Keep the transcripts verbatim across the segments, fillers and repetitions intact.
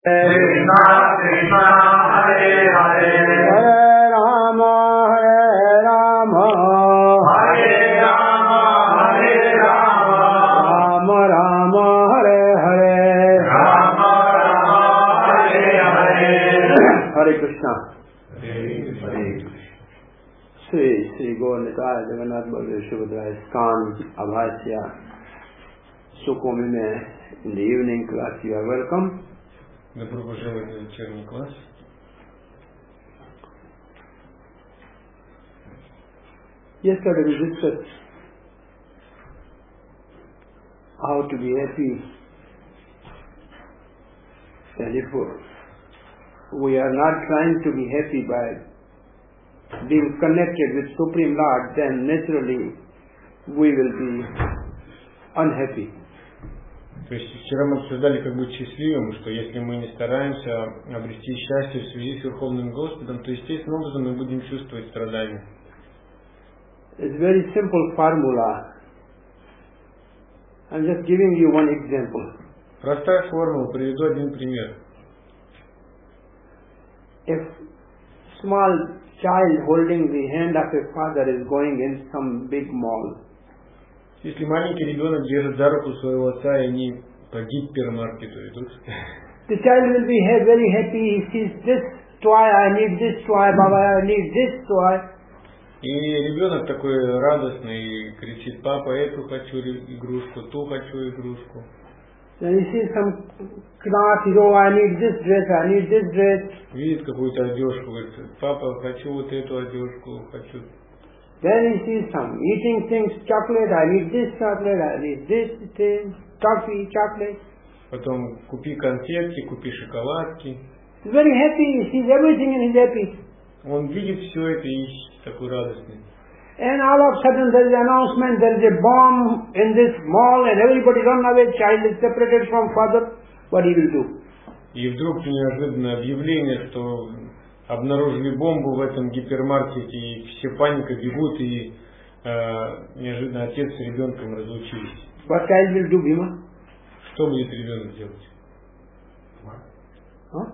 Krishna Krishna Hare Hare Hare Rama Hare Rama Hare Rama Hare Rama Rama Rama Hare Hare Rama Rama Hare Hare Hare Krishna Hare Hare Sri Sri Gaurnitai Jagannath Baladev Subhadra Iskan Abhasya Sukhumime in the evening class you are welcome. Добро пожаловать на вечерний класс. Yesterday we discussed how to be happy, and if we are not trying to be happy by being connected with Supreme Lord, then naturally we will be unhappy. То есть вчера мы обсуждали, как быть счастливым, что если мы не стараемся обрести счастье в связи с Верховным Господом, то естественным образом мы будем чувствовать страдания. It's very simple formula. I'm just giving you one example. Простая формула, приведу один пример. If small child holding the hand of a father is going in some big mall, Если маленький ребенок держит за руку своего отца, и они по гипермаркету идут, the child will be ha- very happy. He sees this toy, I need this toy, Baba, I need this toy. и ребенок такой радостный, кричит: папа, эту хочу игрушку, ту хочу игрушку. Then he sees some cloth, he says, oh, I need this dress, I need this dress. Видит какую-то одежку, говорит: папа, хочу вот эту одежку, хочу. Then he sees some eating things, chocolate, I need this chocolate, I need this thing, coffee, chocolate. Потом купи конфетки, купи шоколадки. He's very happy, he sees everything and he's happy. Он видит все это и такой радостный. And all of a sudden there is an announcement, there is a bomb in this mall and everybody run away, child is separated from father. What he will do? И вдруг неожиданное объявление, что обнаружили бомбу в этом гипермаркете, и все паника бегут, и э, неожиданно отец с ребенком разлучились. What child will do, Bhima? Что будет ребенок делать? Huh?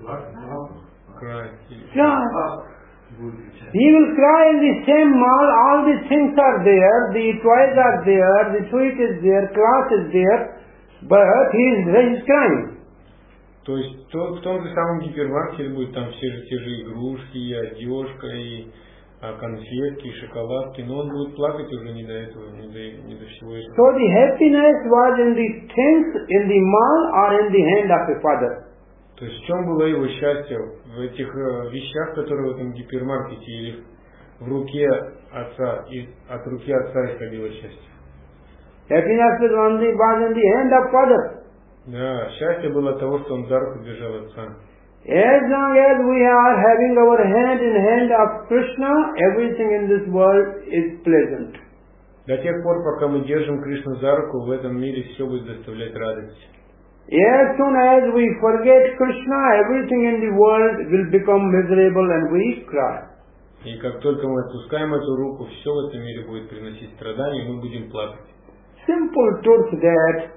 Край. Cry. He will cry in the same mall, all these things are there, the toys are there, the sweet is there, class is there, but he is, he is crying. То есть то, в том же самом гипермаркете будет там все же те же игрушки, и одежка, и а, конфетки, и шоколадки, но он будет плакать уже не до этого, не до, не до всего этого. So the happiness was in the things in the mall or in the hand of a father. То есть в чем было его счастье? В этих э, вещах, которые в этом гипермаркете, или в руке отца, и от руки отца исходило счастье? Happiness was only was in the hand of father. Да, счастье было от того, что он за руку держал отца. As long as we are having our hand in hand of Krishna, everything in this world is pleasant. До тех пор, пока мы держим Кришну за руку, в этом мире все будет доставлять радость. As soon as we forget Krishna, everything in the world will become miserable and we cry. И как только мы отпускаем эту руку, все в этом мире будет приносить страдания, и мы будем плакать. Simple truth that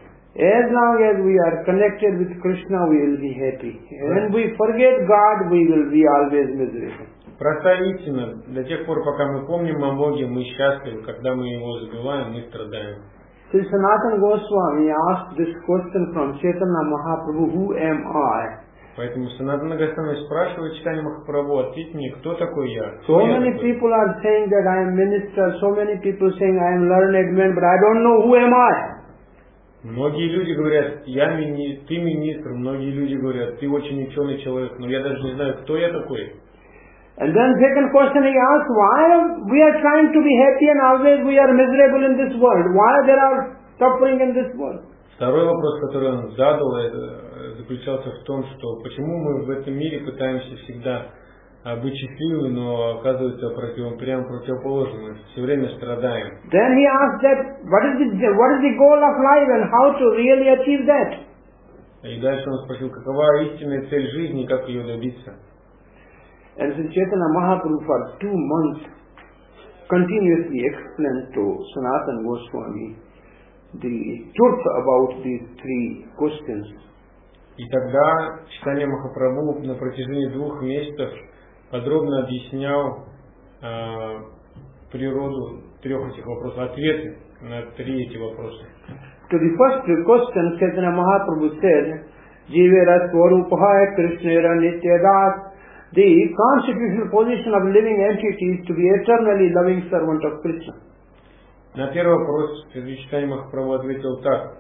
as long as we are connected with Krishna, we will be happy. When we forget God, we will be always miserable. Простая истина, до тех пор, пока мы помним о Боге, мы счастливы, когда мы Его забываем, мы страдаем. Sri Sanatana Goswami asked this question from Chaitanya Mahaprabhu, who am I? Поэтому Санатана Госвами спрашивает Чайтанья Махапрабху: ответь мне, кто такой я? So Кто я many такой? people are saying that I am minister, so many people saying I am learned man, but I don't know who am I. Многие люди говорят: я мини... ты министр, многие люди говорят: ты очень ученый человек, но я даже не знаю, кто я такой. And then second question he asked, why we are trying to be happy and always we are miserable in this world? Why there are suffering in this world? Второй вопрос, который он задал, это заключался в том, что почему мы в этом мире пытаемся всегда быть счастливыми, но оказывается против... прямо противоположным, мы все время страдаем. Then he asked that, what is the what is the goal of life and how to really achieve that? И дальше он спросил, какова истинная цель жизни и как ее добиться. And Sri Chaitanya Mahaprabhu for two months continuously explained to Sanatana Goswami the truth about these three questions. И тогда Чайтанья Махапрабху на протяжении двух месяцев подробно объяснял э, природу трех этих вопросов, ответы на три эти вопроса. To the first question, Chaitanya Mahaprabhu said, Jivera Swarupahaya Krishnera Nityadas. The constitutional position of living entity is to be eternally loving servant of Krishna. На первый вопрос Чайтанья Махапрабху ответил так.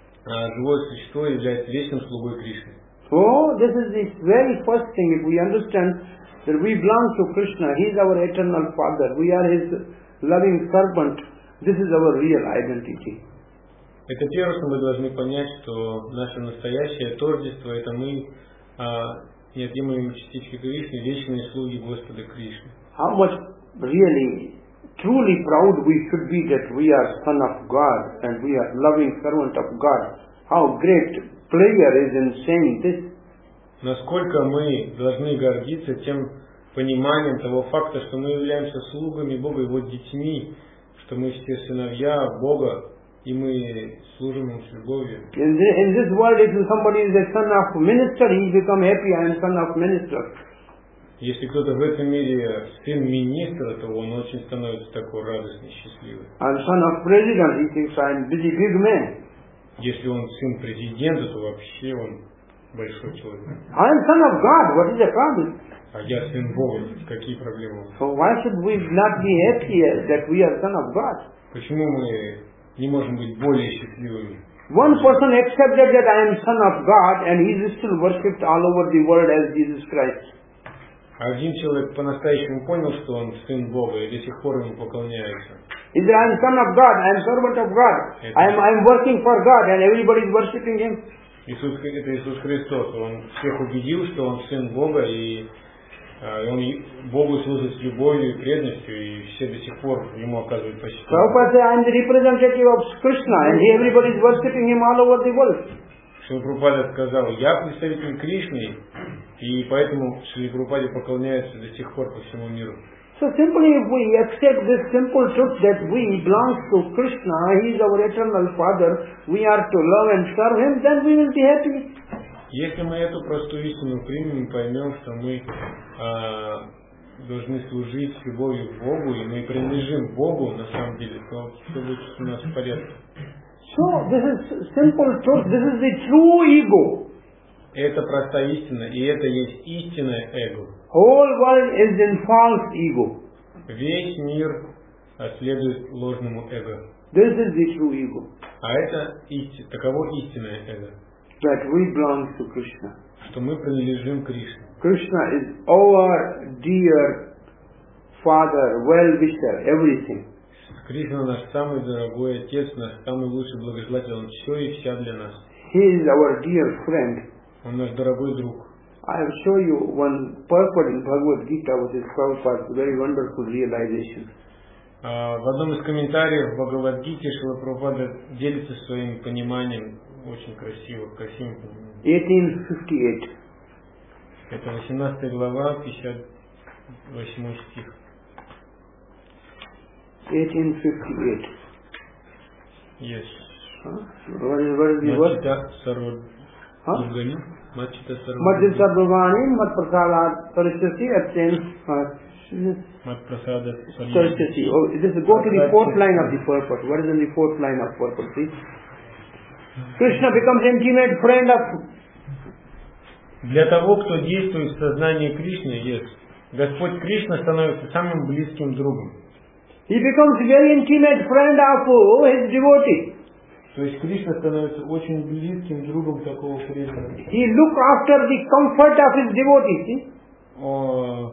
Живое существо является вечным слугой Кришны. So, this is the very first thing. If we understand that we belong to Krishna, He is our eternal Father, we are His loving servant, this is our real identity. Это первое, что мы должны понять, что наше настоящее тождество, это мы, а, неотъемлемые частички Кришны, вечные слуги Господа Кришны. How much really, truly proud we should be that we are son of God and we are loving servant of God. How great pleasure is in saying this. Насколько мы должны гордиться тем пониманием того факта, что мы являемся слугами Бога, Его детьми, что мы все сыновья Бога, и мы служим Ему с любовью. In this, in this world, if somebody is a son of minister, he become happy, I am son of minister. Если кто-то в этом мире сын министра, то он очень становится такой радостный, счастливый. I am son of president, he thinks I am busy big man. Если он сын президента, то вообще он большой человек. I am son of God, what is the problem? А я сын Бога, какие проблемы? So why should we not be happy that we are son of God? Почему мы не можем быть более счастливыми? One person accepted that I am son of God and he is still worshipped all over the world as Jesus Christ. Один человек по-настоящему понял, что он сын Бога, и до сих пор ему поклоняется. He said, I am son of God, I am servant of God, I am, I am working for God and everybody is worshipping Him. Иисус, это Иисус Христос, Он всех убедил, что Он сын Бога, и э, Он Богу служит с любовью и преданностью, и все до сих пор Ему оказывают почтение. Prabhupada said, I am the representative of Krishna and everybody is worshipping Him all over the world. Шрила Прабхупада сказал, я представитель Кришны, и поэтому Шриле Прабхупаде поклоняются до сих пор по всему миру. So simply if we accept this simple truth that we belong to Krishna, He is our eternal Father, we are to love and serve Him, then we will be happy. Если мы эту простую истину примем и поймем, что мы а, должны служить с любовью к Богу, и мы принадлежим Богу на самом деле, то все будет у нас в порядке. So this is simple truth, this is the true ego. Это простая истина, и это есть истинное эго. Whole world is in false ego. Весь мир следует ложному эго. This is the true ego. А это исти, таково истинное эго. That we belong to Krishna. Что мы принадлежим Кришне. Krishna is our dear Father, well-wisher, everything. Кришна наш самый дорогой Отец, наш самый лучший благожелатель, Он все и вся для нас. He is our dear friend. Он наш дорогой друг. I will show you one purport in Bhagavad Gita, which is Prabhupada's very wonderful realization. А, в одном из комментариев в Бхагавад-гите Шрила Прабхупада делится своим пониманием, очень красиво, красивым пониманием. eighteen fifty-eight. Это восемнадцатая глава, пятьдесят восьмой стих. eighteen fifty-eight. Yes. Huh? What is, what is the word? Мачита Сарва Huh? Дургани. Мачита Сарва Madhya Sarvagani, Mat Prasada Saraswati, abstain. Мат Прасада Saraswati. Oh, this is, go to the fourth line of the purport. What is in the fourth line of purport, please? Krishna becomes intimate friend of... Для того, кто действует в сознании Кришны, yes, Господь Кришна становится самым близким другом. He becomes very intimate friend of oh, his devotee. То есть Кришна становится очень близким другом такого преданного. He look after the comfort of his devotee. See? О,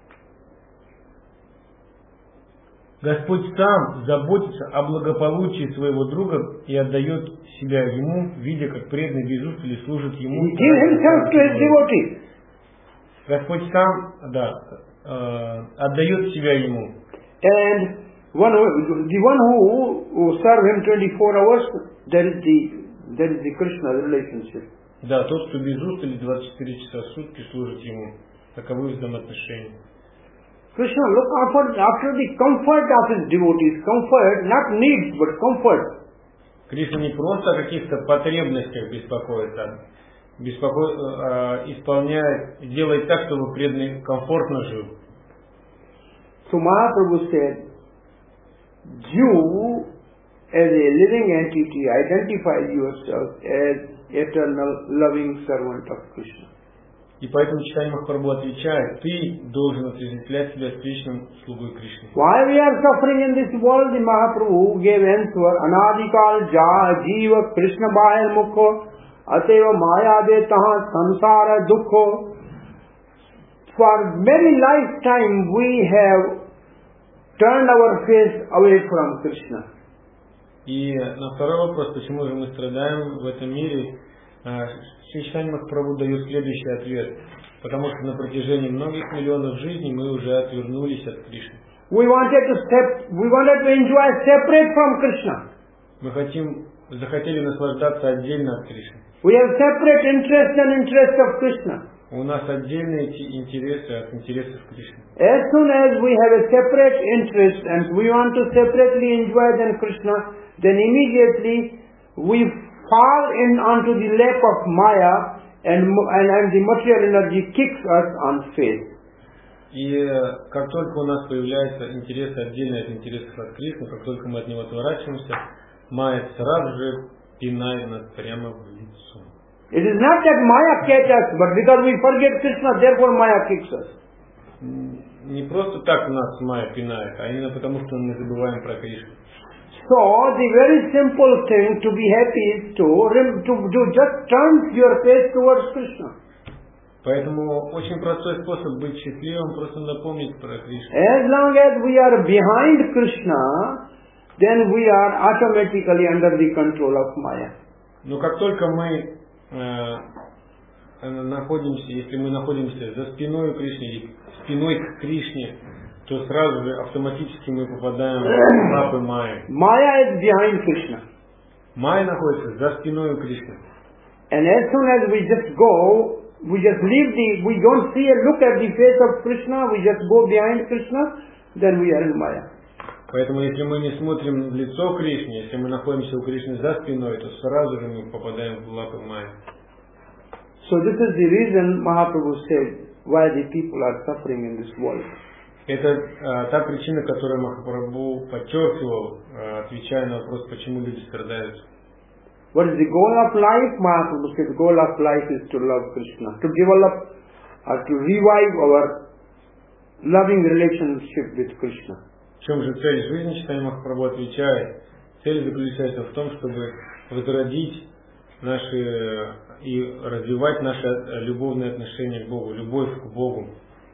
Господь сам заботится о благополучии своего друга и отдает себя ему, видя, как преданный безумствователь служит ему. He gives himself to his devotee. Господь сам, да, э, отдает себя ему. And one who, the one who, who serve him twenty-four hours, that is the that is the Krishna relationship. Да, тот, кто без устали двадцать четыре часа в сутки служит ему. Таковы взаимоотношения. Krishna look after, after the comfort of his devotees. Comfort, not needs, but comfort. Кришна не просто о каких-то потребностях беспокоится, беспоко... э, исполняет, делает так, чтобы преданный комфортно жил. So Mahaprabhu said, you as a living entity identify yourself as eternal loving servant of Krishna. И поэтому Чайтанья Махапрабху отвечает, ты должен отождествлять себя с вечным слугой Кришны. Why we are suffering in this world? The Mahaprabhu gave answer, Anadikal ja jiva Krishna bahir mukho ateva maya de taha sansara dukho. For many lifetime we have turned our face away from Krishna. И на второй вопрос, почему же мы страдаем в этом мире, Чайтанья Махапрабху дает следующий ответ. Потому что на протяжении многих миллионов жизней мы уже отвернулись от Кришны. We wanted to step, we wanted to enjoy separate from Krishna. Мы хотим, захотели наслаждаться отдельно от Кришны. We have separate interest and interest of Krishna. У нас отдельные эти интересы от интересов Кришны. As soon as we have a separate interest and we want to separately enjoy than Krishna, then immediately we fall in onto the lap of Maya and, and, and the material energy kicks us on face. И как только у нас появляются интересы отдельные от интересов от Кришны, как только мы от него отворачиваемся, Майя сразу же пинает нас прямо в лицо. It is not that Maya catches us, but because we forget Krishna, therefore Maya kicks us. Не просто так нас Майя пинает, а именно потому, что мы забываем про Кришну. So the very simple thing to be happy is to, to, to just turn your face towards Krishna. Поэтому очень простой способ быть счастливым, просто напомнить про Кришну. As long as we are behind Krishna, then we are automatically under the control of Maya. Но как только мы э, находимся, если мы находимся за спиной Кришны и спиной к Кришне, то сразу же автоматически мы попадаем в лапы Майи. Maya is behind Krishna. Майя находится за спиной Кришны. And as soon as we just go, we just leave the, we don't see a look at the face of Krishna, we just go behind Krishna, then we are in Maya. Поэтому если мы не смотрим в лицо Кришне, если мы находимся у Кришны за спиной, то сразу же мы попадаем в лапы Майи. So this is the reason Mahaprabhu said why the people are suffering in this world. Это э, та причина, которую Махапрабху подчеркивал, э, отвечая на вопрос, почему люди страдают. What is the goal of life? Mahaprabhu said the goal of life is to love Krishna, to develop or to revive our loving relationship with Krishna. В чем же цель жизни, Чайтанья Махапрабху отвечает? Цель заключается в том, чтобы возродить наши и развивать наши любовные отношения к Богу, любовь к Богу.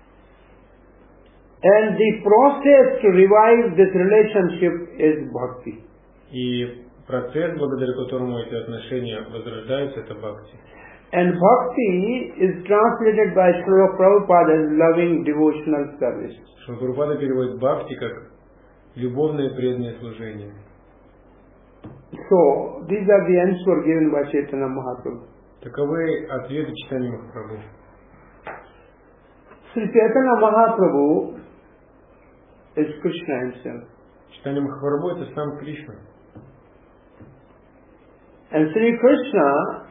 And the process to revive this relationship is bhakti. И процесс, благодаря которому эти отношения возрождаются, это бхакти. And bhakti is translated by Srila Prabhupada as loving devotional service. Шрила Прабхупада переводит бхакти как любовное преданное служение. So these are the answers given by Chaitanya Mahaprabhu. Таковы ответы Чайтаньи Махапрабху. Sri Chaitanya Mahaprabhu is Krishna himself. Чайтанья Махапрабху это сам Кришна. And Sri Krishna,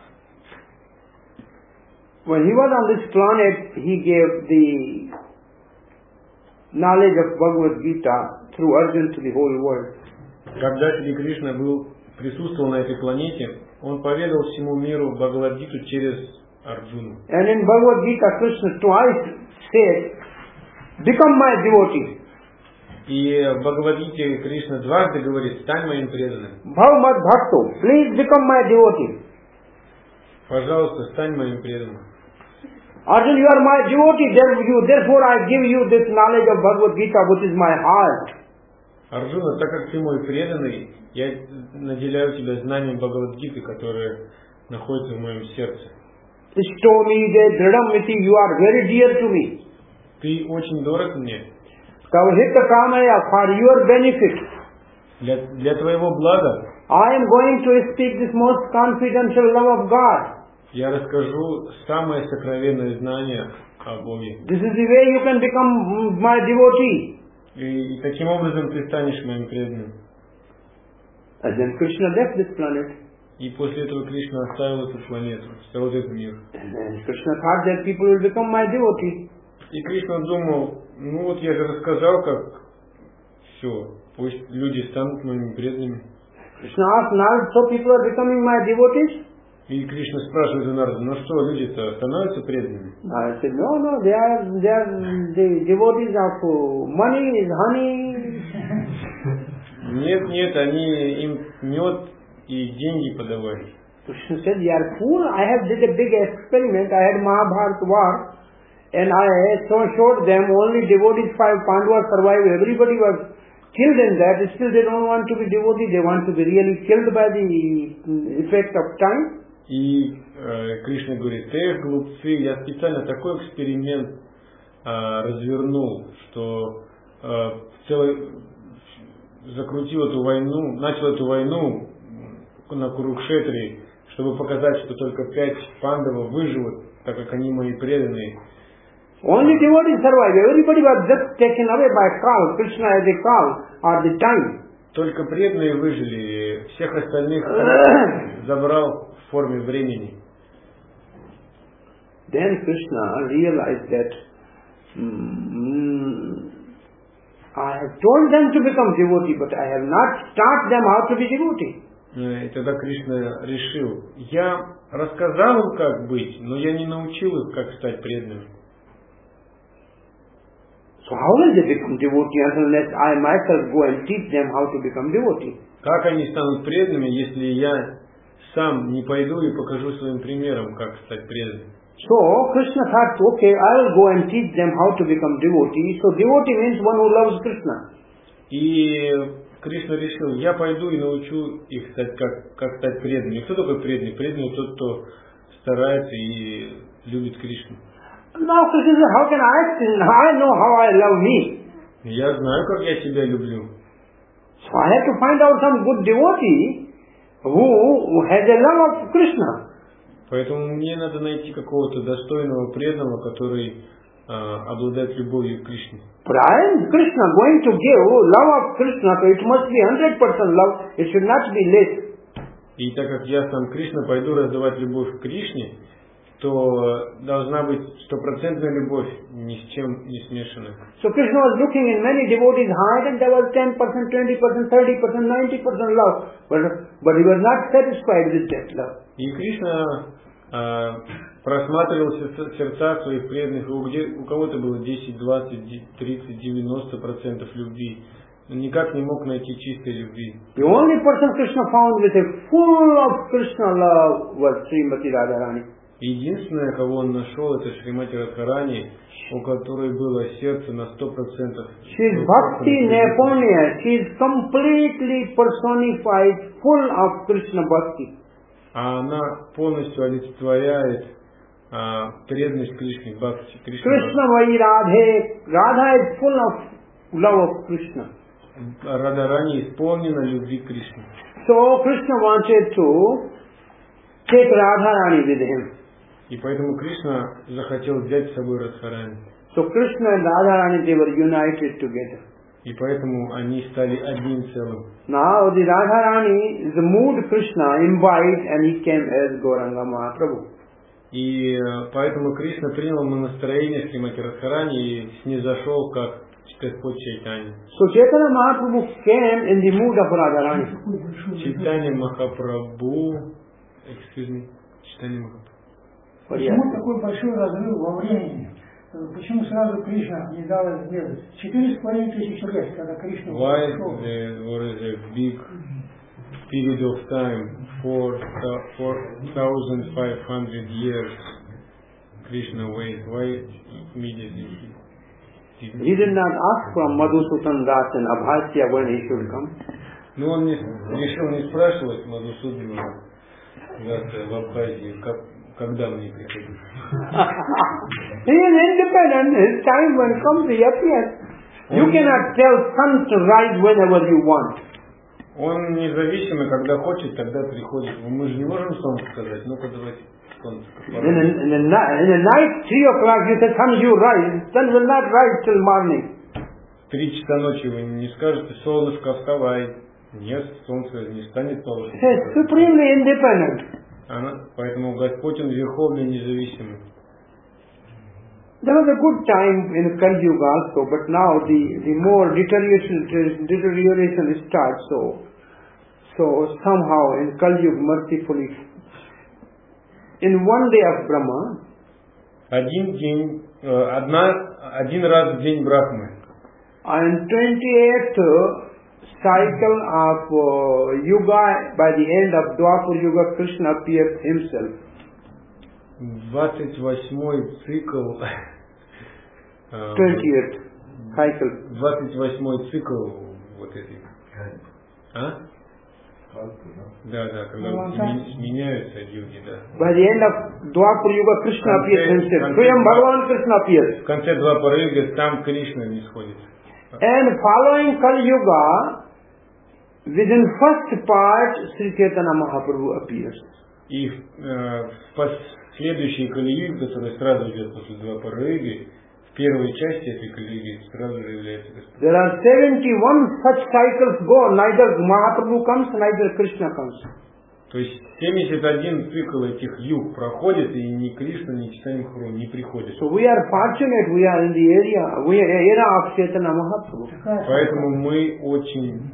when he was on this planet, he gave the knowledge of Bhagavad Gita through Arjuna to the whole world. Когда Шри Кришна был, присутствовал на этой планете, он поведал всему миру Бхагавад-гиту через Арджуну. And in Bhagavad Gita, Krishna twice said, become my devotee. И в Бхагавад-гите Кришна дважды говорит, стань моим преданным. Bhavamat Bhakto, please become my devotee. Пожалуйста, стань моим преданным. Arjuna, you are my devotee, therefore I give you this knowledge of Bhagavad Gita, which is my heart. Арджуна, так как ты мой преданный, я наделяю тебя знанием Бхагавад-гиты, которое находится в моем сердце. Ishtomi de dridamiti, you are very dear to me. Ты очень дорог мне. Kavahita kamaya, for your benefit. Для, для твоего блага I am going to speak this most confidential love of God. я расскажу самое сокровенное знание о Боге. This is the way you can become my devotee. И, и таким образом ты станешь моим преданным. And then Krishna left this planet. И после этого Кришна оставил эту планету, оставил этот мир. And then Krishna thought that people will become my devotee. И Кришна думал, ну вот я же рассказал, как все, пусть люди станут моими преданными. Krishna asked Narada, so people are becoming my devotees? И Кришна спрашивает у Нарады, ну что, люди-то становятся преданными? I said, no, no, they are, they are the devotees of money, is honey. Нет, нет, они им мед и деньги подавали. Krishna said, you are fool. I have did a big experiment. I had Mahabharata war, and I so showed them only devotees, five Pandavas survived. Everybody was killed in that. Still they don't want to be devotees. They want to be really killed by the effect of time. И э, Кришна говорит, эх, глупцы, я специально такой эксперимент э, развернул, что э, целый, закрутил эту войну, начал эту войну на Курукшетре, чтобы показать, что только пять пандавов выживут, так как они мои преданные. Only devotees survive. Everybody was just taken away by cow. Krishna as a cow or the time. Только преданные выжили, всех остальных забрал в форме времени. Then Krishna realized that mm, I have told them to become devotee, but I have not taught them how to be devotee. И тогда Кришна решил, я рассказал им, как быть, но я не научил их, как стать преданными. So how will they become devotee unless I myself go and teach them how to become devotee? Как они станут преданными, если я сам не пойду и покажу своим примером, как стать преданным? So Krishna thought, okay, I will go and teach them how to become devotee. So devotee means one who loves Krishna. И Кришна решил, я пойду и научу их стать, как, как стать преданными. Кто такой преданный? Преданный тот, кто старается и любит Кришну. Now Krishna said, how can I, I know how I love me. Я знаю, как я тебя люблю. So I have to find out some good devotee who has a love of Krishna. Поэтому мне надо найти какого-то достойного преданного, который а, обладает любовью к Кришне. But I am Krishna going to give love of Krishna, so it must be one hundred percent love, it should not be less. И так как я сам Кришна пойду раздавать любовь к Кришне, то должна быть стопроцентная любовь, ни с чем не смешанная. So Krishna was looking in many devotees' heart and there was ten percent, twenty percent, thirty percent, ninety percent love. But, but he was not satisfied with that love. И Кришна а, просматривал сердца своих преданных, у, где, у кого-то было десять, двадцать, тридцать, девяносто процентов любви. Но никак не мог найти чистой любви. The only person Krishna found with a full of Krishna love was Srimati Radharani. Единственное, кого он нашел, это Шримати Радхарани, у которой было сердце на сто процентов. She is Bhakti Nepanya. She is completely personified, full of Krishna Bhakti. А она полностью олицетворяет а, преданность Кришне, Бхакти. Krishna Vai Radhe. Radha is full of love of Krishna. Радharani исполнена любви к Кришне. So Krishna wanted to take Radharani with him. И поэтому Кришна захотел взять с собой Радхарани. So Krishna and Radharani, they were united together. И поэтому они стали одним целым. Now the Radharani, the mood Krishna invite and he came as Gauranga Mahaprabhu. И поэтому Кришна принял настроение Шримати Радхарани и снизошел как Господь Чайтанья. So Chaitanya Mahaprabhu came in the mood of Radharani. Чайтанья Махапрабху, excuse me, Чайтанья Махапрабху. Почему такой большой разрыв во времени? Почему сразу Кришна не дал это сделать? Четыре с половиной тысячи лет, когда Кришна Why пришел. there was a big period of time, four thousand five hundred years Krishna waited? Why immediately he didn't? He did not ask from Madhusudan Das and Abhasya when he should come. Но он не, решил не спрашивать Мадхусудана в Абхазии, как, когда мне приходить. He is independent. His time when comes he appears. You cannot tell sun to rise whenever you want. Он независимый, когда хочет, тогда приходит. Мы же не можем солнце сказать. Ну-ка давайте солнце. In the, in, the, in the night, three o'clock, you say, sun, you rise. Sun will not rise till morning. В три часа ночи вы не скажете, солнышко, вставай. Нет, солнце не станет повыше. It is supremely independent. Она, поэтому Господь, Он верховный, независимый. There was a good time in Kali Yuga also, but now the, the more deterioration, deterioration starts. So, so somehow in Kali Yuga, mercifully, in one day of Brahma, Один день, одна, один раз в день Брахмы. on twenty-eighth cycle of uh, Yuga, by the end of Dwapar Yuga, Krishna appeared himself. двадцать восьмой цикл. twentieth cycle. двадцать восьмой цикл вот этой. А? Да, да, когда Ну, сме- сменяются юги, да. By the end of Dwapar Yuga, Krishna Конце- appeared himself. конце- Swayam Bhagavan Krishna appeared. В конце Двапара Юга сам Кришна не сходит. And following Kali Yuga, within first part, Sri Chaitanya Mahaprabhu appears. И э, в последующей Кали-юге, которая сразу идет после Двапара Юги, в первой части этой Кали-юги сразу же является Господь. There are seventy-one such cycles go, neither Mahaprabhu comes, neither Krishna comes. То есть семьдесят один цикл этих юг проходит, и ни Кришна, ни Чайтанья Махапрабху не приходит. So we are fortunate, we are in the area, we are era of Chaitanya Mahaprabhu. Поэтому мы очень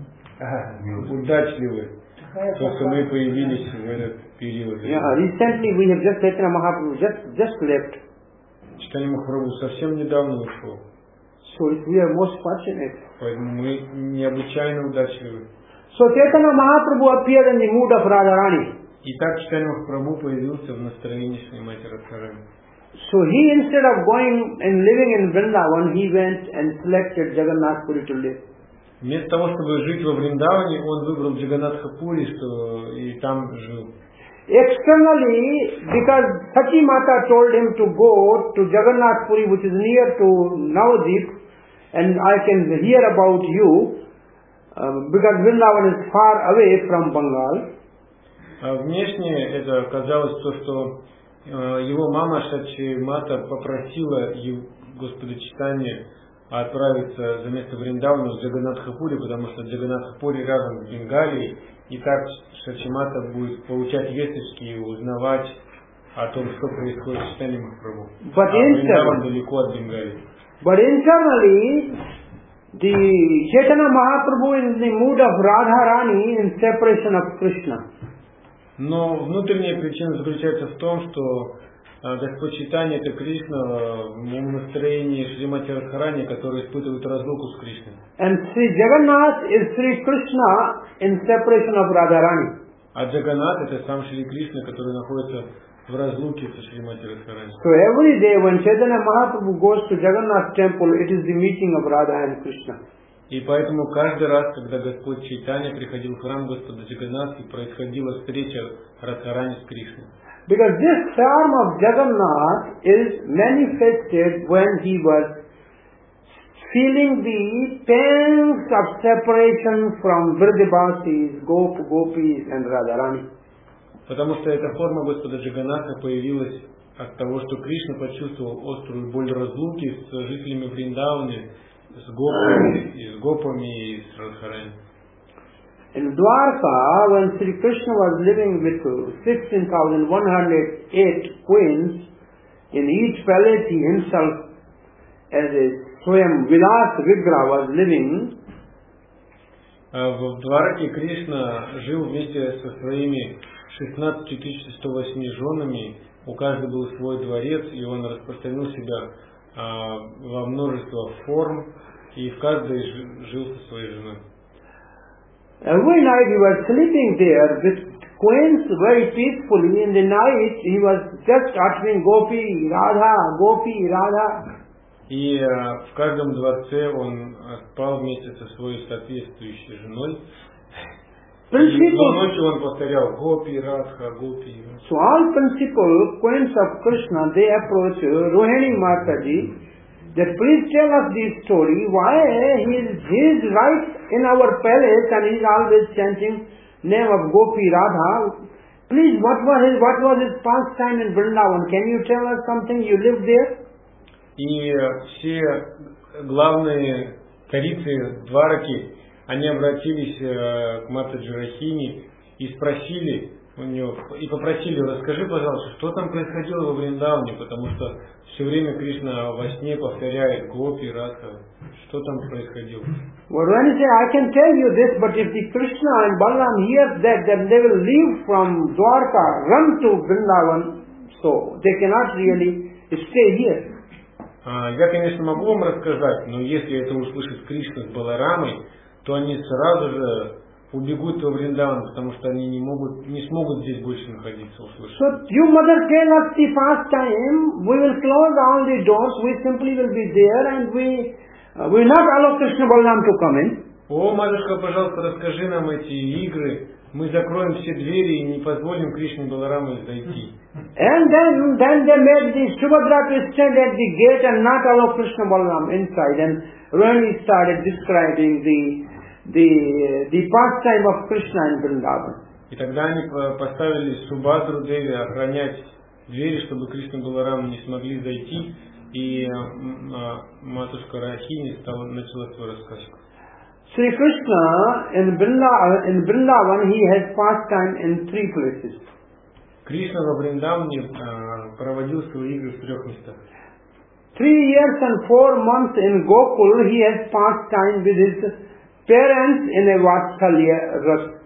удачливы, то, что мы появились в этот период. Yeah, recently we have just Chaitanya Mahaprabhu just, just left. Чайтанья Махапрабху совсем недавно ушел. So we are most fortunate. Поэтому мы необычайно удачливы. So Chaitanya Mahaprabhu appeared in the mood of Radharani. Итак, Чайтанья Махапрабху появился в настроении Шримати Радхарани. So he, instead of going and living in Vrindavan, he went and selected Jagannath Puri to live. Вместо того, чтобы жить во Вриндаване, он выбрал Джаганнатха-пури, что и там жил. Externally, because Sachi Mata told him to go to Jagannath Puri, which is near to Navadip, and I can hear about you, uh, because Vrindavan is far away from Bengal. А внешне это оказалось то, что э, его мама Сачи Мата попросила его, Господа Чайтаньи отправиться за место Вриндавана в Джаганнатха-пури, потому что Джаганнатха-пури рядом с Бенгалией, и так Сачи Мата будет получать весточки и узнавать о том, что происходит с Чайтаньей Махапрабху. But А Вриндаван inter- далеко от Бенгалии. but internally, the Chaitanya Mahaprabhu in the mood of Radharani in separation of Krishna. Но внутренняя причина заключается в том, что э, Господь Чайтанья — это Кришна в настроении Шримати Радхарани, который испытывает разлуку с Кришной. And Sri Jagannath is Sri Krishna in separation of Radharani. А Джаганнат — это сам Шри Кришна, который находится в разлуке со Шримати Радхарани. So every day when Chaitanya Mahaprabhu goes to Jagannath temple, it is the meeting of Radha and Krishna. И поэтому каждый раз, когда Господь Чайтанья приходил в храм Господа Джаганнатха, происходила встреча Радхарани с Кришной. Because this form of Jagannath is manifested when he was feeling the pangs of separation from Vrijabasis, Gop, Gopis and Radharani. Потому что эта форма Господа Джаганнатха появилась от того, что Кришна почувствовал острую боль разлуки с жителями Вриндаваны, с гопами, и с гопами, и с Радхарани. In Dwarka, when Sri Krishna was living with sixteen thousand one hundred eight queens, in each palace he himself, as a Swayam Vilas Vigraha, was living. В Двараке Кришна жил вместе со своими шестнадцатью тысячами ста восьми женами, у каждой был свой дворец, и он распространил себя а, во множество форм, и в каждой жил со своей женой. Every night he was sleeping there with queens very peacefully. In the night he was just uttering Gopi, Radha, Gopi, Radha. И а, в каждом дворце он спал вместе со своей соответствующей женой. Principal, ночью он повторял Гопи, Радха, Гопи. so all principal queens of Krishna, they approach Rohini Mataji, that please tell us the story, why he is, he is right in our palace and he is always chanting name of Gopi, Radha. Please, what was his, what was his pastime in Vrindavan? Can you tell us something? You lived there? И все главные царицы Двараки, они обратились к Матаджи Рахини и спросили у нее, и попросили: расскажи, пожалуйста, что там происходило во Вриндаване, потому что все время Кришна во сне повторяет Гопи, Радха. Что там происходило? Well, when you say, I can tell you this, but if the Krishna and Balaram hears that, then they will leave from Dwarka, run to Vrindavan, so they cannot really stay here. Я, конечно, могу вам рассказать, но если это услышит Кришна с Баларамой, то они сразу же убегут во Вриндаван, потому что они не могут, не смогут здесь больше находиться, услышать. So you mother tell us the fast time, we will close all the doors, we simply will be there and we uh, will not allow Krishna Balaram to come in. О, матушка, пожалуйста, расскажи нам эти игры. Мы закроем все двери и не позволим Кришне Балараму зайти. And then, then they made the Subhadra to stand at the gate and not allow Krishna Balaram inside. And Rani started describing the the the pastime of Krishna in Vrindavan. И тогда они поставили Субхадру Деви охранять двери, чтобы Кришна Баларам не смогли зайти. И матушка Рахини стала, начала свой рассказ. Sri Krishna in Vrindavan, in Vrindavan he has pastime in three places. Кришна во Вриндаване проводил свои игры в трех местах. Three years and four months in Gokul he has pastime with his parents in a Vatsalya Ras.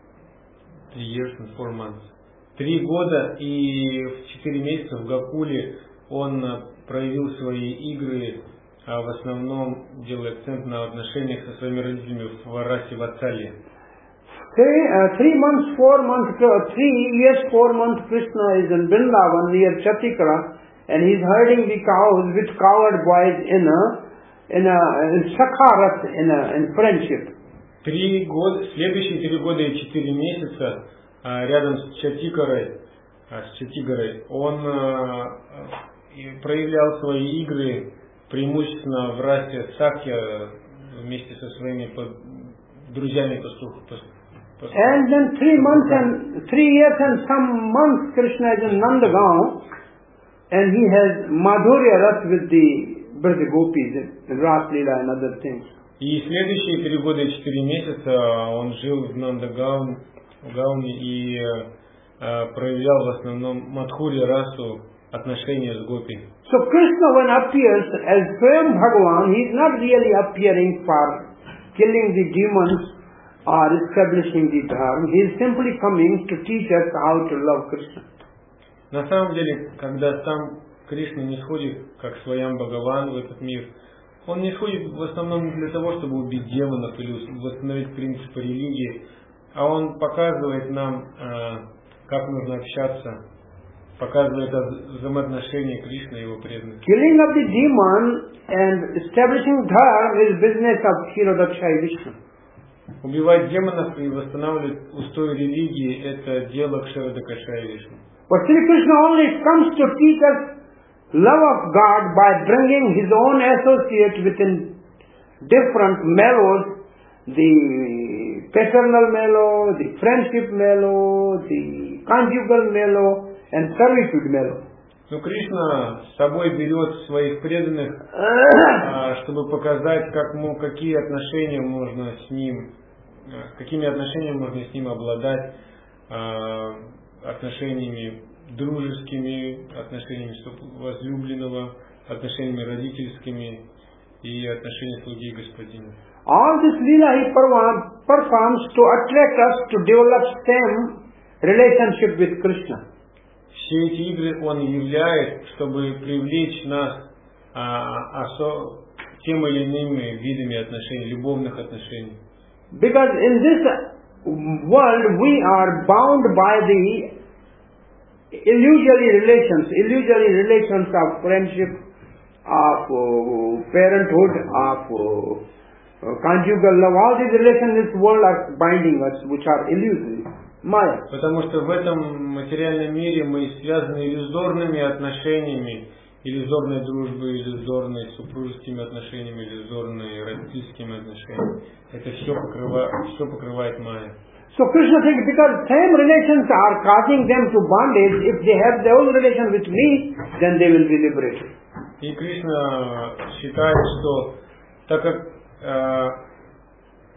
Three years and four months. Три года и в четыре месяца в Гокуле он проявил свои игры, а в основном делая акцент на отношениях со своими родителями в расе Ватсалья. Three, uh, three months, four months, uh, three years, four months Krishna is in Vrindavan near Chatikara and he is herding the cows with cowherd boys in a, in a, in Sakharat, in a, in friendship. Три года, следующие три года и четыре месяца а, рядом с Чатикарой, а, с Чатигарой, он а, проявлял свои игры преимущественно в расе Сакья вместе со своими друзьями пастухов. And then three months and three years and some months Krishna is in Nandagaon and he has Madhurya Ras with the Braj Gopis in Ras Leela and other things. И следующие три года и четыре месяца он жил в Нандагауне и э, проявлял в основном Мадхурья расу, отношения с Гопи. So Krishna when appears as Swayam Bhagavan, he is not really appearing for killing the demons or establishing the dharma. He is simply coming to teach us how to love Krishna. На самом деле, когда сам Кришна не сходит, как Сваям Бхагаван в этот мир, он не сходит в основном для того, чтобы убить демонов или восстановить принципы религии, а он показывает нам, как нужно общаться, показывает взаимоотношения Кришны и его преданных. Killing of the demon and establishing dharma is business of Kshirodakshaya Vishnu. Убивать демонов и восстанавливать устои религии – это дело Кширадакашая Вишну. But Sri Krishna only comes to teach us love of God by bringing his own associates within different mellows, the paternal mellow, the friendship mellow, the conjugal mellow, and servitude mellow. Но Кришна с собой берет своих преданных, чтобы показать, как, какие отношения можно с ним, какими отношениями можно с ним обладать, отношениями дружескими, отношениями возлюбленного, отношениями родительскими и отношениями слуги и господина. All this lila he performs to attract us to develop same relationship with Krishna. Все эти игры он являет, чтобы привлечь нас а, осо, тем или иными видами отношений, любовных отношений. Because in this world we are bound by the illusory relations, illusory relations of friendship, of uh, parenthood, of uh, conjugal love. All these relations in this world are binding us, which are illusory. Maya. Потому что в этом материальном мире мы связаны иллюзорными отношениями, иллюзорной дружбой, иллюзорной супружескими отношениями, иллюзорными родительскими отношениями. Это все покрывает, все покрывает майя. So Krishna thinks because same relations are causing them to bondage, if they have those relations with me, then they will be liberated. И Кришна считает, что так как э,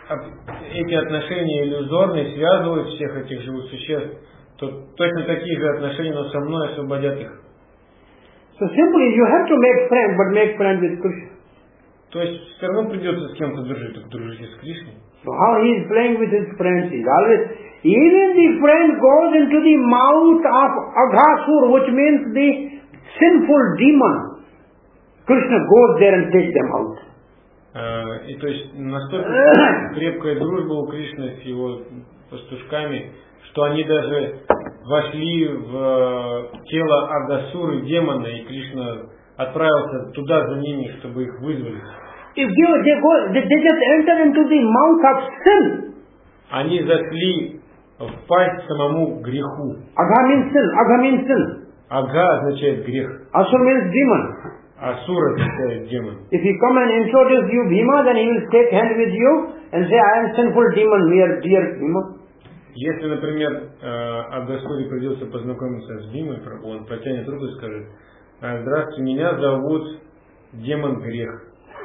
эти отношения иллюзорные, связывают всех этих живых существ, то точно такие же отношения, но со мной освободят их. So simply you have to make friends, but make friends with Krishna. То есть все равно придется с кем-то дружить, так дружите с Кришной. So how he is playing with his friends, he is always, even the friend goes into the mouth of Aghasur, which means the sinful demon. Krishna goes there and takes them out. Uh, и то есть настолько крепкая дружба у Кришны с его пастушками, что они даже вошли в тело Агасуры, демона, и Кришна отправился туда за ними, чтобы их вызволить. If they, they, go, they, they just enter into the mouth of sin. Они зашли в пасть самому греху. Agha means sin. Agha means sin. Ага означает грех. Asur means demon. Асур означает демон. If he come and introduce you Bhima, then he will take hand with you and say, I am sinful demon, dear, dear Bhima. Если, например, Агасуре придется познакомиться с Бимой, он протянет руку и скажет: здравствуйте, меня зовут демон грех.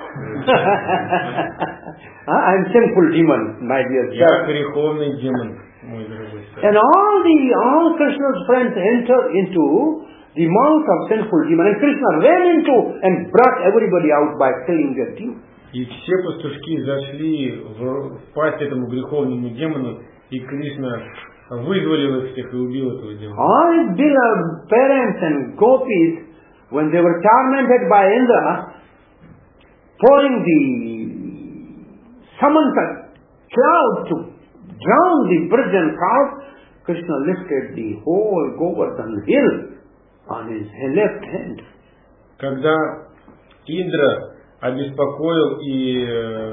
I am sinful demon, my dear sir. Я греховный демон, мой дорогой сэр. And all the all Krishna's friends enter into the mouth of sinful demon, and Krishna ran into and brought everybody out by killing their demon. И все пастушки зашли в, в пасть этому греховному демону, и Кришна вызволил их всех и убил этого демона. All his beloved parents and gopis, when they were tormented by Indra, pouring the summons a cloud to drown the virgin cow, Krishna lifted the whole Govardhan hill on his left hand. Когда Индра обеспокоил и э,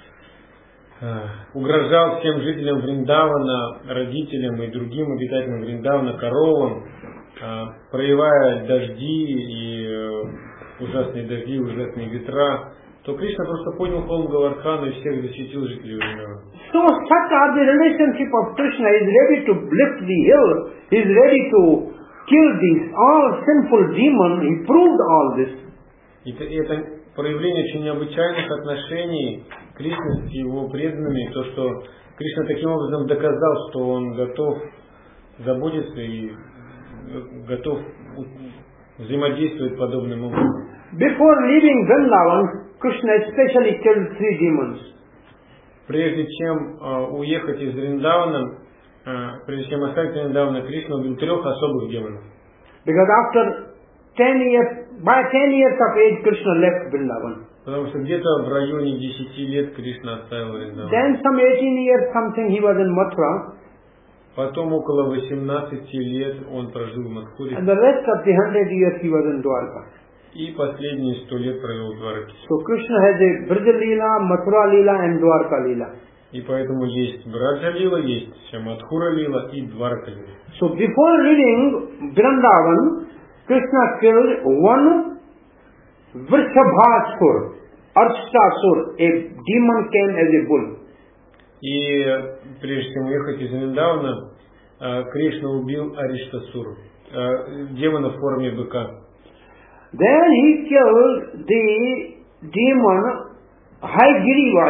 э, угрожал всем жителям Вриндавана, родителям и другим обитателям Вриндавана, коровам, э, проливая дожди и э, ужасные дожди, ужасные ветра, то Кришна просто поднял холм Говардхана и всех защитил жителей Вриндавана. So such are the relationship of Krishna. He is ready to lift the hill. He is ready to kill these all sinful demons. He proved all this. И это проявление очень необычайных отношений Кришны с его преданными, то, что Кришна таким образом доказал, что он готов заботиться и готов взаимодействовать подобным образом. Before leaving Vrindavan, Krishna especially killed three demons. Прежде чем э, уехать из Вриндавана, э, прежде чем оставить Вриндавана, Кришна убил трех особых демонов. Because after ten years, by ten years of age, Krishna left Vrindavan. Потому что где-то в районе десяти лет Кришна оставил Вриндаван. Then some eighteen years something he was in Mathura. Потом около восемнадцати лет он прожил в Мадхуре. And the rest of the hundred years he was in Dwarka. И последние сто лет провел в Двараке. So Krishna has a Braja Leela, Mathura Leela and Dwarka Leela. И поэтому есть Браджа Лила, есть Мадхура Лила и Дварака Лила. So before leaving Vrindavan, Krishna killed one Vrishabhasur, Arshtasur, a demon came as a bull. И прежде чем уехать из Вриндавана, Кришна убил Ариштасуру, демона в форме быка. Then he killed the demon Haigiriva.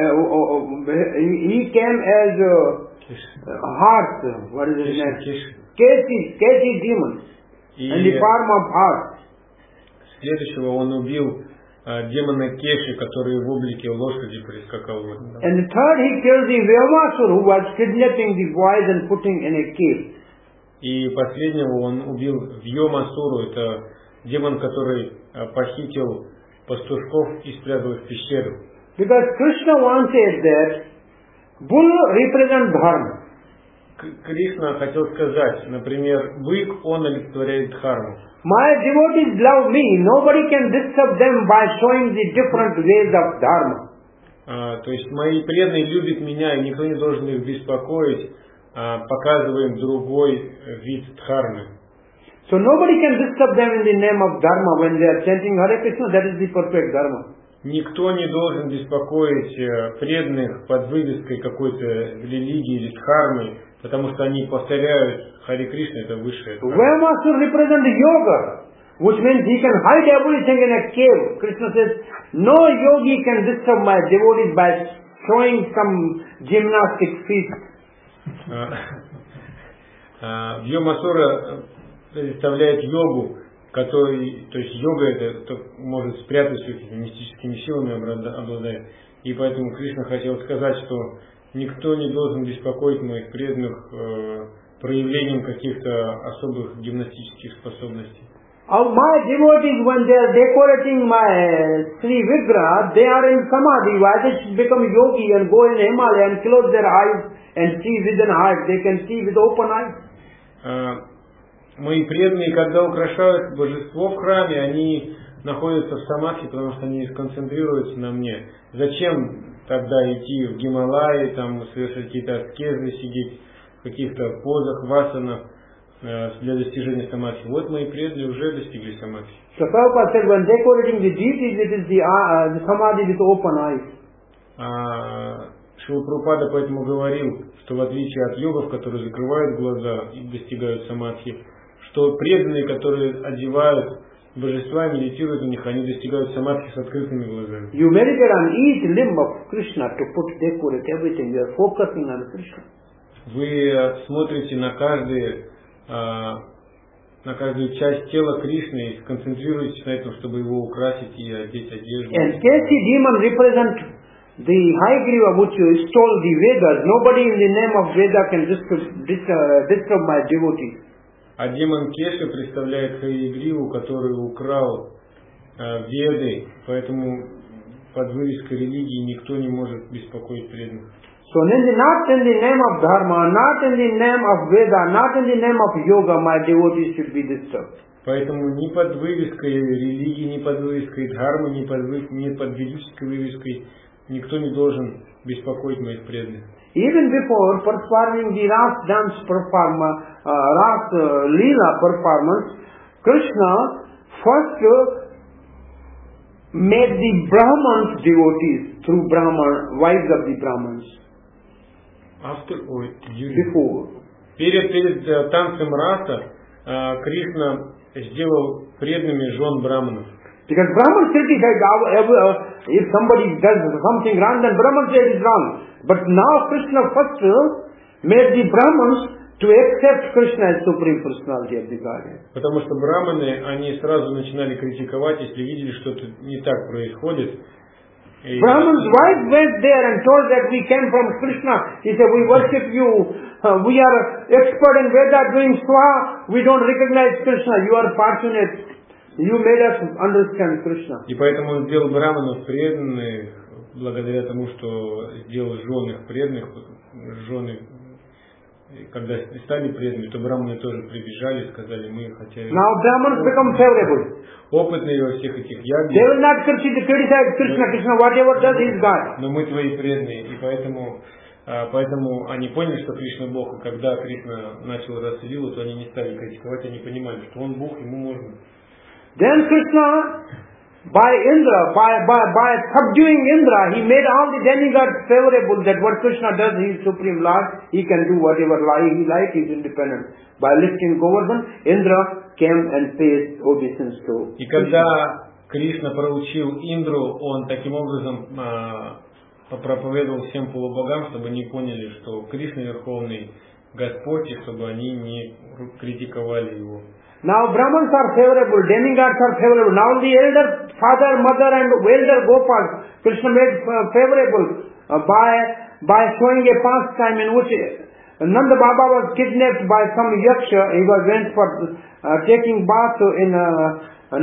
He came as a horse. What is his name? Keshi, Keshi demon. In the form of horse. Следующего он убил демона Кеши, который в облике лошади прискакал. And the third he killed the Vyamasur, who was kidnapping the boys and putting in a cave. И последнего он убил Вьомасуру, это демон, который похитил пастушков и спрятал их в пещеру. Because Krishna wanted that bull represent dharma. Кришна хотел сказать, например, бык, он олицетворяет дхарму. My devotees love me. Nobody can disturb them by showing the different ways of dharma. А, то есть мои преданные любят меня, и никто не должен их беспокоить, а, показывая им другой вид дхармы. So nobody can disturb them in the name of dharma when they are chanting Hare Krishna. That is the perfect dharma. Никто не должен беспокоить преданных под вывеской какой-то религии или дхармы, потому что они повторяют Харе Кришна, это высшее. Vyamasur represents yoga, which means he can hide everything in a cave. Krishna says, no yogi can disturb my devotees by showing some gymnastic feat. В Йога-Асура представляет йогу, который, то есть йога это может спрятать какими-то мистическими силами обладает. И поэтому Кришна хотел сказать, что никто не должен беспокоить моих преданных э, проявлением каких-то особых гимнастических способностей. Oh, my devotees, when they are decorating my Sri Vigraha, they are in Samadhi. Why they should become yogi and go in Himalaya and close their eyes and see with an eye? They can see with open eyes. Uh, мои преданные, когда украшают божество в храме, они находятся в самадхи, потому что они сконцентрируются на мне. Зачем тогда идти в Гималаи, там совершать какие-то аскезы, сидеть в каких-то позах, васанах э, для достижения самадхи? Вот мои преданные уже достигли самадхи. So Prabhupada said, when decorating the deities, it is the, uh, the samadhi with open eyes. А Шрила Прабхупада поэтому говорил, что в отличие от йогов, которые закрывают глаза и достигают самадхи, что преданные, которые одевают божества, медитируют у них, они достигают самадхи с открытыми глазами. You meditate on each limb of Krishna to put decorate everything. You are focusing on Krishna. Вы смотрите на каждый, на каждую часть тела Кришны и сконцентрируетесь на этом, чтобы его украсить и одеть одежду. And Kesi demon represent the high griva which stole the Vedas. Nobody in the name of Veda can disturb, disturb, disturb my devotees. А демон Кеша представляет Хаигриву, который украл э, Веды, поэтому под вывеской религии никто не может беспокоить преданных. So in the, not in the name of Dharma, not in the name of Veda, not in the name of Yoga, my devotees should be disturbed. Поэтому ни под вывеской религии, ни под вывеской Дхармы, ни под, ни под ведической вывеской никто не должен беспокоить моих преданных. Even before performing the Ras dance performa, uh, Ras uh, Leela performance, Krishna first uh, made the Brahmans devotees through Brahman, wives of the Brahmans. After, ой, Before. Перед, перед uh, танцем Раса uh, Кришна сделал преданными жен Браманов. Because Brahman criticized uh, if somebody does something wrong, then Brahman said it's wrong. But now Krishna first made the Brahmans to accept Krishna as Supreme Personality of the Godhead. Потому что браманы, они сразу начинали критиковать, если видели, что-то не так происходит. И Brahman's wife went there and told that we came from Krishna. He said, we worship you. Uh, we are expert in Veda doing Swaha. We don't recognize Krishna. You are fortunate. You made us understand Krishna. И поэтому он сделал браманов преданных, благодаря тому, что сделал женных преданных, жены, когда стали преданными, то браманы тоже прибежали и сказали, мы хотели... Now Brahmans become favorable. Опытные во всех этих They ягнях. will not criticize Krishna. Krishna, whatever does, he is God. Но мы твои преданные, и поэтому, поэтому они поняли, что Кришна Бог, и когда Кришна начал Раса-лилу, то они не стали критиковать, они понимали, что он Бог, ему можно. Then Krishna, by Indra, by, by, by subduing Indra, he made all the demigods favorable that what Krishna does, he is Supreme Lord, he can do whatever he likes, he is independent. By lifting Govardhan, Indra came and paid obeisance to И когда Кришна проучил Индру, он таким образом э, проповедовал всем полубогам, чтобы они поняли, что Кришна Верховный Господь, и чтобы они не критиковали его. Now Brahmans are favorable, demigods are favorable. Now the elder father, mother and elder Gopal, Krishna made uh, favorable uh, by by showing a pastime in which Nanda Baba was kidnapped by some yaksha. He was went for uh, taking bath in uh, uh,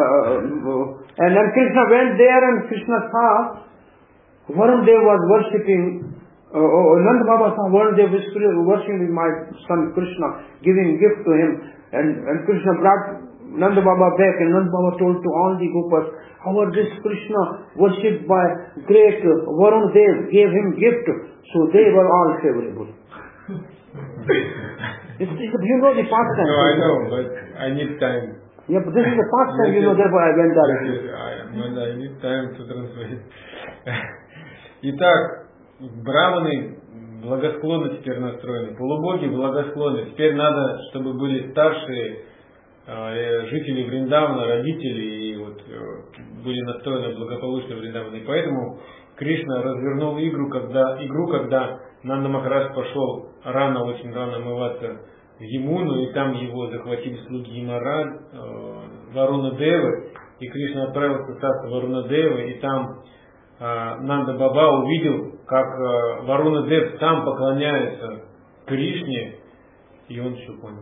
uh, and then Krishna went there and Krishna saw Varun Dev was worshipping. Uh, oh, Nanda Baba saw Varun Dev worshipping my son Krishna, giving gift to him. And, and Krishna brought Nanda Baba back, and Nanda Baba told to all the Gopas, how this Krishna worshipped by great Varun Dev gave him gift, so they were all favorable. it's, it's, you know the past time. No, I know, but I need time. Yeah, but this is the past time, you know, therefore I went there. I need time to translate. Итак, браманы благосклонно теперь настроены, полубоги благосклонны. Теперь надо, чтобы были старшие э, жители Вриндавана, родители, и вот э, были настроены благополучно в Вриндаване. И поэтому Кришна развернул игру, когда, игру, когда Нанда Махарадж пошел рано, очень рано омываться в Ямуну, и там его захватили слуги Ямарад, э, Варуна Девы, и Кришна отправился в царство Варуна Девы, и там э, Нанда Баба увидел, как э, Варуна Дев сам поклоняется Кришне, и он все понял.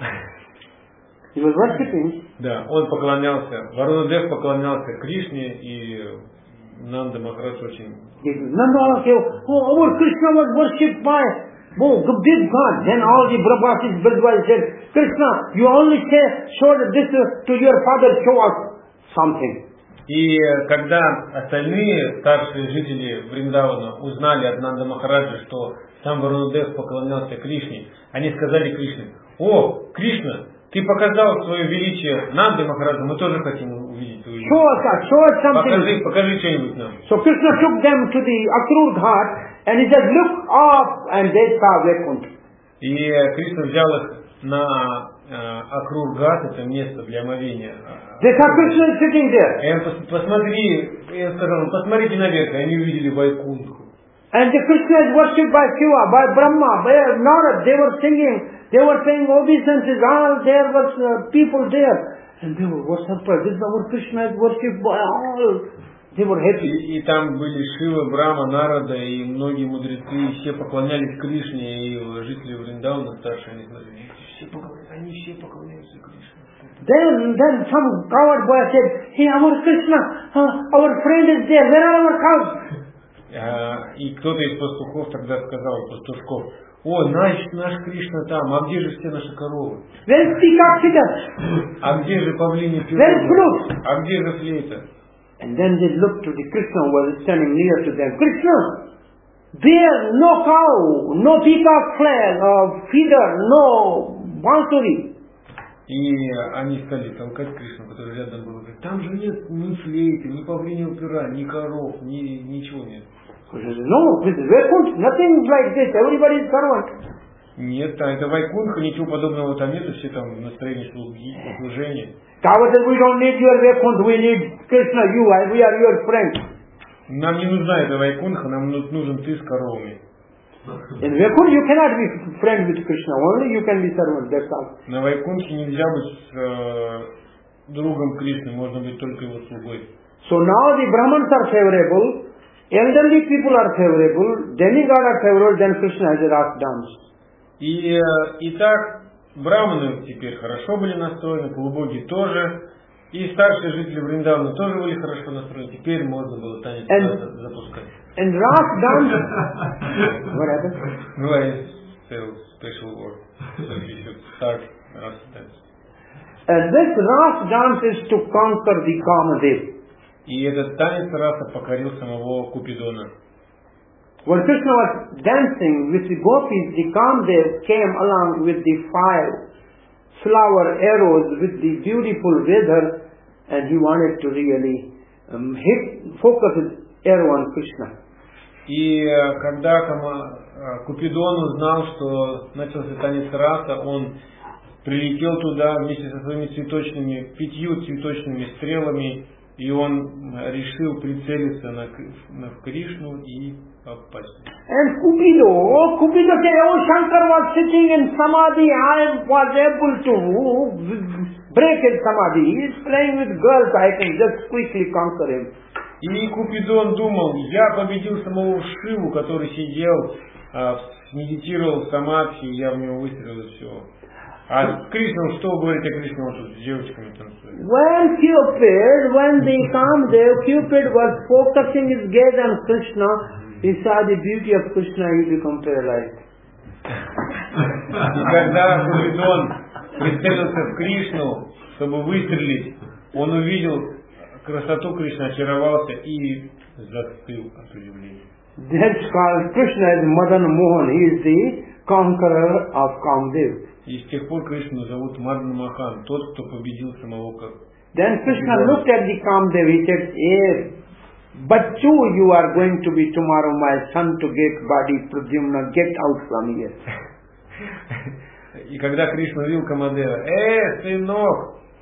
He was worshipping. Да, он поклонялся, Варуна Дев поклонялся Кришне, и Нанда Махарадж очень... Nanda said, oh, our Krishna was worshipped by oh, the big God. Then all the Brahmasis, Bridwai said, Krishna, you only say, show this to your father, show us something. И когда остальные старшие жители Вриндавана узнали от Нанда Махараджа, что сам Варунадев поклонялся Кришне, они сказали Кришне: «О, Кришна, ты показал свое величие Нанды Махараджу, мы тоже хотим увидеть твою величие. Show us, show us something. Покажи, покажи что-нибудь нам». So Krishna took them to the Akrur Ghat and he said, look up, and they saw Vaikuntha. И Кришна взял их на Акрур Гат, это место для омовения. They saw Krishna sitting there. И он пос- посмотри, я сказал, посмотрите наверх, и они увидели Вайкунтху. And the Krishna is worshipped by Shiva, by Brahma, by Narad. They were singing, they were saying obeisances, all there was uh, people there. And they were, what surprised, this is our Krishna is worshipped by all. They were happy. И, и там были Шива, Брахма, Нарада, и многие мудрецы, и все поклонялись Кришне, и жители Вриндавана старшие, они смотрели, все поклоняются, они все поклоняются Кришне. Then, then some coward boy said, hey, our Krishna, uh, our friend is there, where are our cows? А, и кто-то из пастухов тогда сказал, пастушков: «О, наш, наш Кришна там, а где же все наши коровы? Where is peacock figure? А где же павлиний Where is перо? flute? А где же флейта?» And then they looked to the Krishna who was standing near to them. Krishna, there no cow, no peacock flag, uh, feeder, no bansuri. И они стали толкать Кришну, который рядом был, говорит: «Там же нет ни флейты, ни павлиньего пера, ни коров, ни, ничего нет». Krishna said, no, this is Vaikuntha, nothing like this, everybody is servant. Нет, а это Вайкунха, ничего подобного там нет, все там в настроении слуги, служения. Kava said, we don't need your Vaikuntha, we need Krishna, you, and we are your friends. Нам не нужна эта Вайкунха, нам ну- нужен ты с коровами. In Vaikuntha you cannot be friend with Krishna, only you can be servant, that's all. На Вайкунхе нельзя быть с, э, другом Кришны, можно быть только его слугой. So now the Brahmans are favorable, elderly people are favorable, demigod are favorable, then Krishna has a ras dance. И, э, и так браманы теперь хорошо были настроены, полубоги тоже, и старшие жители Вриндавана тоже были хорошо настроены. Теперь можно было танец And- запускать. And ras dance, what happened? Ну, I tell special word, so you should start Rasa dance. And this ras dance is to conquer the Kamadev. И этот танец Раса покорил самого Купидона. When Krishna was dancing with the gopis, the Kamadev came along with the five flower arrows with the beautiful weather, and he wanted to really um, hit, focus his arrow on Krishna. И э, когда Кама- э, Купидон узнал, что начался танец Раса, он прилетел туда вместе со своими цветочными, пятью цветочными стрелами, и он э, решил прицелиться на, К- на Кришну и попасть. And Cupido, oh Cupido said, oh Shankar was sitting in Samadhi, I was able to break his Samadhi. He is playing with girls, I can just quickly conquer him. И Купидон думал: я победил самого Шиву, который сидел, а, медитировал в самадхи, я в него выстрелил и все. А Кришна, что вы говорите о Кришне, он тут с девочками танцует. When Cupid, when the Kamdev, Cupid was focusing his gaze on Krishna, he saw the beauty of Krishna, he became paralyzed. И когда Купидон прицелился в Кришну, чтобы выстрелить, он увидел красоту Кришны, очаровался и застыл от удивления. That's called Krishna as Madan Mohan. He is the conqueror of Kamdev. И с тех пор Кришну зовут Мадан Мохан, тот, кто победил самого как. Then Krishna looked at the Kamdev, he said, hey, Bachchu, you are going to be tomorrow my son to get body, Pradyumna, get out from here. И когда Кришна увидел Камадева: «Э, сынок,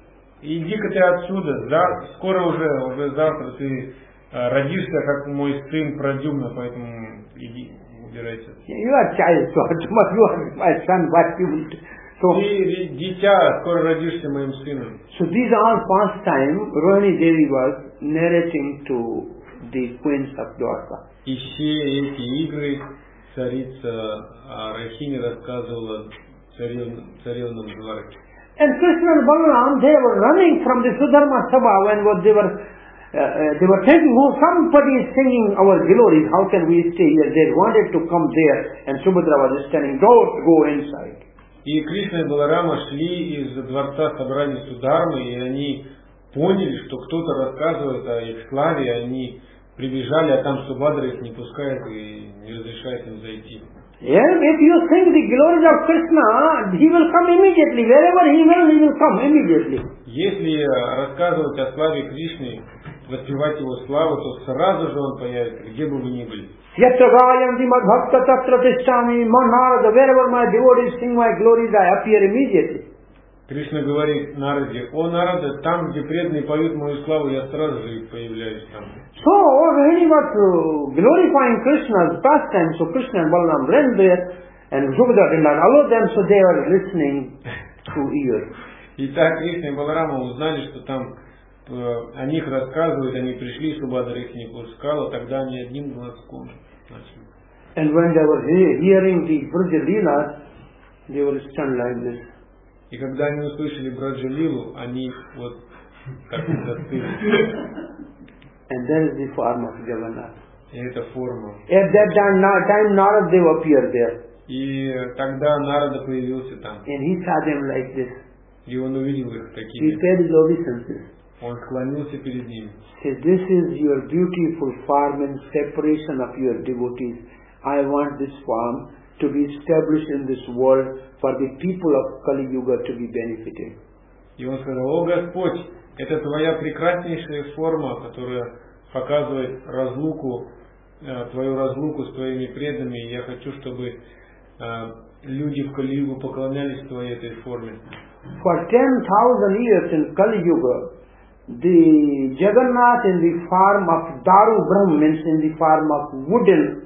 иди-ка ты отсюда, за- скоро уже, уже завтра ты э, родишься, как мой сын Прадюмна, поэтому иди, убирайся. You are child, so you are my son, what you will do? So, Ты ри- дитя, скоро родишься моим сыном. so these are all past time. Rohini Devi was narrating to the queens of Dwarka. И все эти игры царица а, Рахини рассказывала царев- царевнам Двараки. And Krishna and Balaram, they were running from the Sudharma Sabha when what they were, uh, uh, they were thinking, oh, somebody is singing our glories, how can we stay here? They wanted to come there, and Subhadra was standing, don't go inside. И Кришна и Баларама шли из дворца собрания Судармы, и они поняли, что кто-то рассказывает о их славе, и они прибежали, а там Субхадра их не пускает и не разрешает им зайти. Yeah, if you sing the glories of Krishna, he will come immediately. Wherever he will, he will come immediately. Если рассказывать о славе Кришны, воспевать его славу, то сразу же он появится, где бы вы ни были. Yatra gayanti madbhakta tatra tishtami manarada. Wherever my devotees sing my glories, I appear immediately. Кришна говорит Нараде: о Нарада, там, где преданные поют мою славу, я сразу же и появляюсь там. So, when he was uh, glorifying Krishna's pastime, so Krishna and Balaram ran there, and Subhadra did not allow them, so they were listening through ears. И так Кришна и Баларама узнали, что там э, о них рассказывают, они пришли, Субхадра их не пускала, тогда они одним глазком начали. And when they were he- hearing the Braja Leelas, they were stunned like this. И когда они услышали Браджа Лилу, они вот так застыли. And that is the form of Jagannath. И это форма. At that time, Na- time Narad Dev appeared there, И тогда Нарада появился там. and he saw them like this. И он увидел их He такими. paid his obeisances. Он склонился перед ними. Says, this is your beautiful form and separation of your devotees. I want this form to be established in this world for the people of Kali Yuga to be benefited. И он сказал: о Господь, это твоя прекраснейшая форма, которая показывает разлуку, э, твою разлуку с твоими преданными. И я хочу, чтобы э, люди в Кали-югу поклонялись твоей этой форме. For ten thousand years in Kali Yuga, the Jagannath in the form of Daru Brahm, means in the form of wooden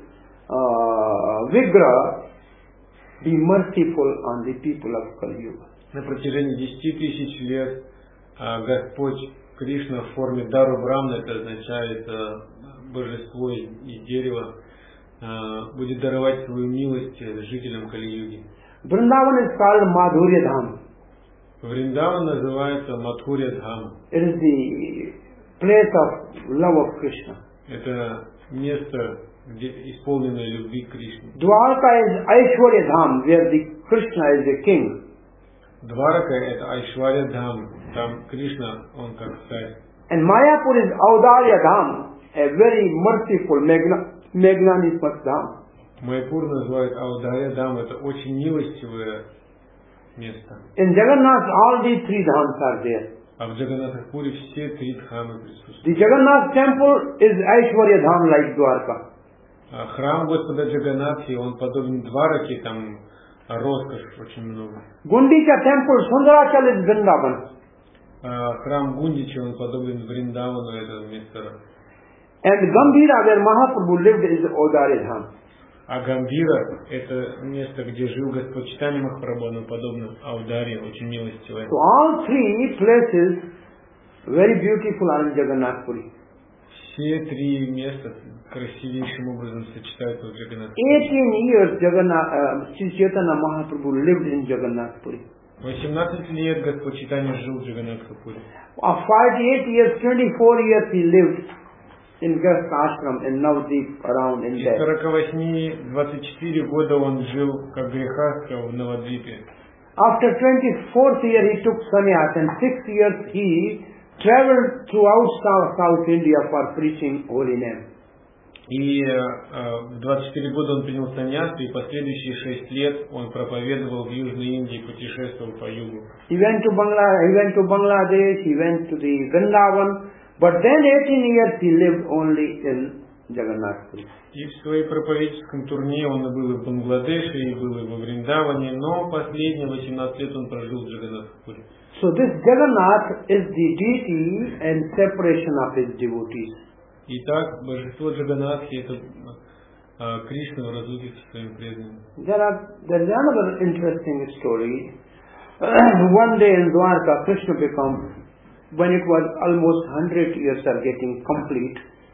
uh, Vigraha, be merciful on the people of Kali Yuga. На протяжении десяти тысяч лет э, Господь Кришна в форме Дару Брахмана, это означает э, божество и, и дерево, э, будет даровать свою милость жителям Кали-юги. Vrindavan is called Madhurya Dham. Вриндаван называется Мадхурья Дхам. It is the place of love of Krishna. Это место, где исполненное любви к Кришне. Dwarka is Aishwarya Dham, where the Krishna is the king. Дварака — это Айшварья Дхам, там Кришна, он как царь. And Mayapur is Audarya Dham, a very merciful, magna, magnanimous Dham. Майпур называют Аударья Дхам, это очень милостивое место. In Jagannath, all these three dhams are there. А в Джаганнатхапуре все три дхамы присутствуют. The Jagannath temple is Aishwarya Dham like Dwarka. А храм Господа Джаганнатхи, он подобен Двараке, там роскошь очень много. Gundika temple, Sundarachal is Vrindavan. А храм Гундича, он подобен Вриндавану, это место. And Gambhira, where Mahaprabhu lived, is Audarya Dham. А Гамбира — это место, где жил Господь Чайтанья Махапрабху, оно подобно Аударе, очень милостивое. So all three places very beautiful are in Jagannath Puri. Все три места красивейшим образом сочетаются в Джаганнатхе. Eighteen years Jagannath, uh, Sri Chaitanya Mahaprabhu lived in Jagannath Puri. восемнадцать лет Господь Чайтанья жил в Джаганнатхапуре. Of forty-eight years, twenty-four years he lived in Grihastha ashram in Navadvip around Из India. сорока восьми двадцать четыре года он жил как грехастха в Навадвипе. After twenty-fourth year he took sannyas, and six years he traveled throughout South, South India for preaching holy name. И э, в двадцать четыре года он принял саньяс, и последующие шесть лет он проповедовал в Южной Индии, путешествовал по югу. He went to Bangla, he went to Bangladesh, he went to the Vrindavan, but then eighteen years he lived only in Jagannath Puri. И в своей проповедческом турне он и был и в Бангладеше, и был и во Вриндаване, но последние восемнадцать лет он прожил в Джаганнатхпуре. So this Jagannath is the deity and separation of his devotees. Итак, божество Джаганнатхи — это а, Кришна в разлуке со своим преданным. There are there is another interesting story. One day in Dwarka, Krishna became, when it was almost hundred years are getting complete,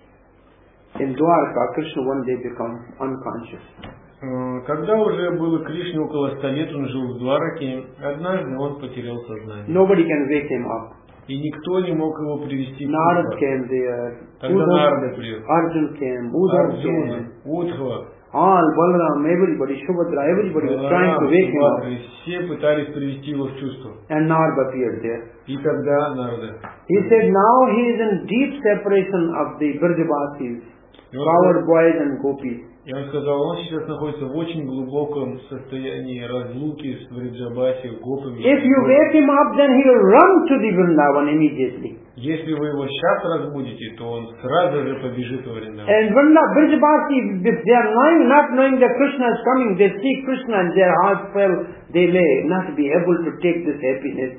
in Dwarka, Krishna one day became unconscious. Когда уже было Кришне около ста лет, он жил в Двараке, однажды он потерял сознание. Nobody can wake him up. И никто не мог его привести в Narad чувство. came there, Тогда Нарада приехал, Arjun came, Uddhav Арджуна, came, Удхва, all, Balaram, everybody, Subhadra, everybody was trying to wake him up. Баларам, все пытались привести его в чувство. And Narad appeared there. И тогда Нарада. He said, now he is in deep separation of the Brajavasis, coward boys and gopis. И он сказал, он сейчас находится в очень глубоком состоянии разлуки с Вриджабаси, гопами. If you wake him up, then he will run to the Vrindavan immediately. Если вы его сейчас разбудите, то он сразу же побежит во Вриндаван. And Vrindavan, Brajavasi, if they are knowing, not knowing that Krishna is coming, they see Krishna and their hearts fell, they may not be able to take this happiness.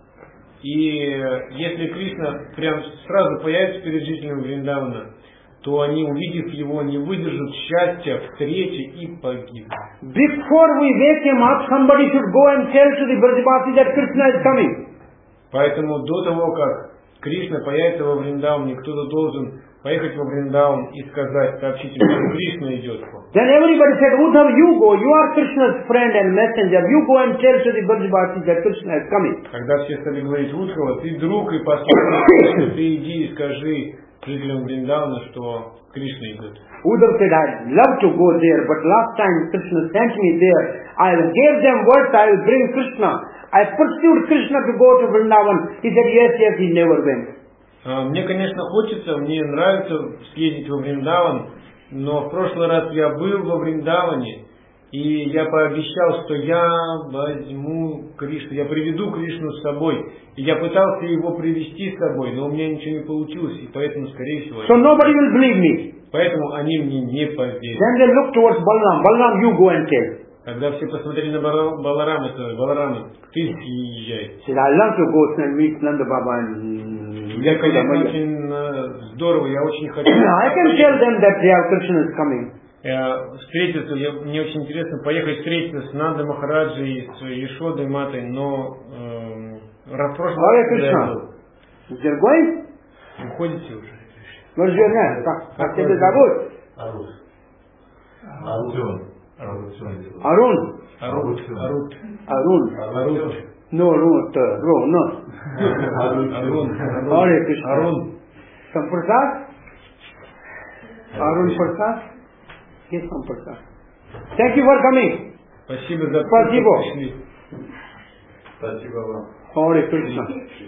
И если Кришна прям сразу появится перед жителями Вриндавана, то они, увидев его, не выдержат счастья встречи и погибнут. Before we wake him up, somebody should go and tell to the Brajavasi that Krishna is coming. Поэтому до того, как Кришна появится во Вриндаване, кто-то должен поехать во Вриндаван и сказать, сообщить им, что Кришна идет. Then everybody said, Uddhav, you go, you are Krishna's friend and messenger, you go and tell to the Brajavasi that Krishna is coming. Когда все стали говорить, Удхава, ты друг и посланник, ты иди и скажи жителям Вриндавана, что Кришна идет. Uddhav said, I'd love to go there, but last time Krishna sent me there, I gave them words, I will bring Krishna. I pursued Krishna to go to Vrindavan. He said, yes, yes, he never went. Мне, конечно, хочется, мне нравится съездить во Вриндаван, но в прошлый раз я был во Вриндаване, и я пообещал, что я возьму Кришну, я приведу Кришну с собой. И я пытался его привести с собой, но у меня ничего не получилось, и поэтому, скорее всего... So nobody will believe me. Поэтому они мне не поверят. Then they look towards Balaram. Balaram, you go and tell. Когда все посмотрели на Баларама, сказали, Баларама, ты езжай. Said, I love to go and meet Nanda Baba and Я, конечно, очень здорово, я очень хочу... I can tell them that their Krishna is coming. Встретиться, я, мне очень интересно поехать встретиться с Нандой Махараджей, с Ешодой Матой, но э, в прошлом Hare Krishna. You're going? Уходите уже. What's your name? Как It is Arun. Арун. Arun. Арут. Арут. Arun. Арут. No, Arun. Ro, no. Арун. Hare Krishna. Арун. Some Prasad? Arun Prasad? Yes, some Prasad. Thank you for coming. Спасибо за то, Спасибо. что пришли. Спасибо вам. Hare Krishna.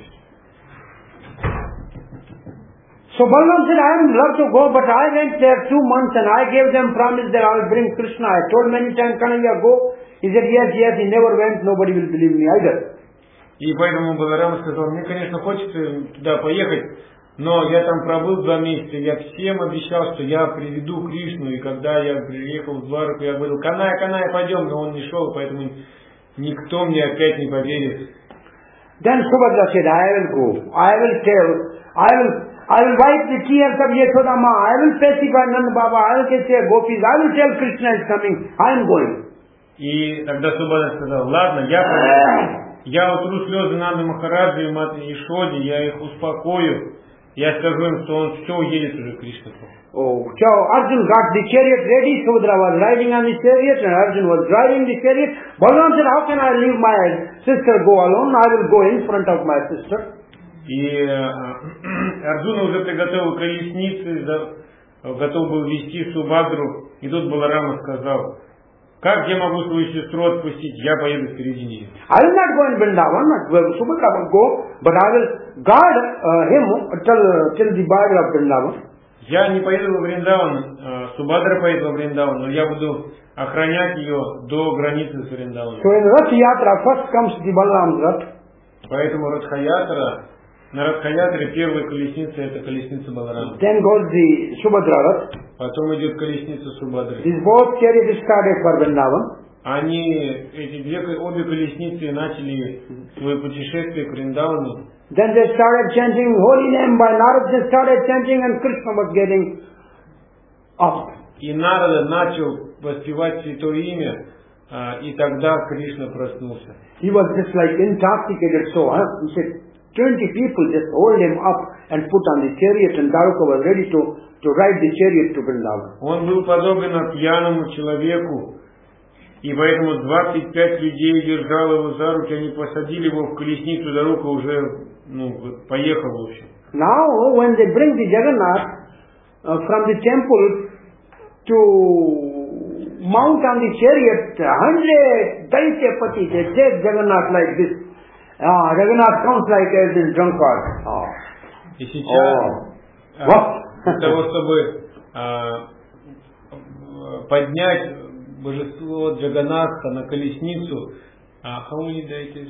So Balaram said, I would love to go, but I went there two months and I gave them promise that I will bring Krishna. I told many times, Kanhaiya, go. He said, yes, yes, he never went, nobody will believe me either. И поэтому Баларам сказал, мне, конечно, хочется туда поехать, но я там пробыл два месяца, я всем обещал, что я приведу Кришну, и когда я приехал в Двараку, я говорил, Каная, Каная, пойдем, но он не шел, поэтому никто мне опять не поверит. Then Subhadra said, I will go, I will tell, I will I will wipe the tears of Yashoda Ma, I will pacify Nanda Baba, I will say Gopis, I will tell Krishna is coming, I am going. И тогда Субхадра сказал, ладно, я пойду. Я утру слезы Нанды Махараджи и Маты Ешоди, я их успокою. Я скажу им, что он все уедет уже к Кришне. Oh, so Arjun got the chariot ready, Subhadra was riding on the chariot and Arjun was driving the chariot. Balaram said, how can I leave my sister go alone? I will go in front of my sister. И Арджуна уже приготовил колесницы, готов был вести Субхадру, и тут Баларама сказал, как я могу свою сестру отпустить, я поеду впереди нее. I will not go in Vrindavan, Subhadra will go, but I will guard uh, him till, uh, till the border of Vrindavan. Я не поеду во Вриндаван, Субхадра поедет во Вриндаван, но я буду охранять ее до границы с Вриндаваном. So in Rath Yatra first comes the Balaram's Rath. Поэтому Радха-ятра, на Радха-ятре первая колесница — это колесница Баларама. Then goes the Subhadra Rath. Потом идет колесница Субадры. These both chariots started for Vrindavan. Они, эти две, обе колесницы начали свое путешествие к Вриндавану. Then they started chanting holy name by Narad. They started chanting and Krishna was getting up. И Нарада начал воспевать святое имя, и тогда Кришна проснулся. He was just like intoxicated, so huh? He said, twenty people just hold him up and put on the chariot, and Daruka was ready to, to ride the chariot to Vrindavan. Он был подобен пьяному человеку, и поэтому двадцать пять людей держало его за руки, они посадили его в колесницу, Дарука уже ну, поехал в общем. Now, when they bring the Jagannath uh, from the temple to mount on the chariot, hundred Daityapatis, they take Jagannath like this. Ah, Jagannath comes like as this drunkard. Ah. И сейчас Oh. What? для того, чтобы а, поднять божество Джаганатха на колесницу, а how many deities?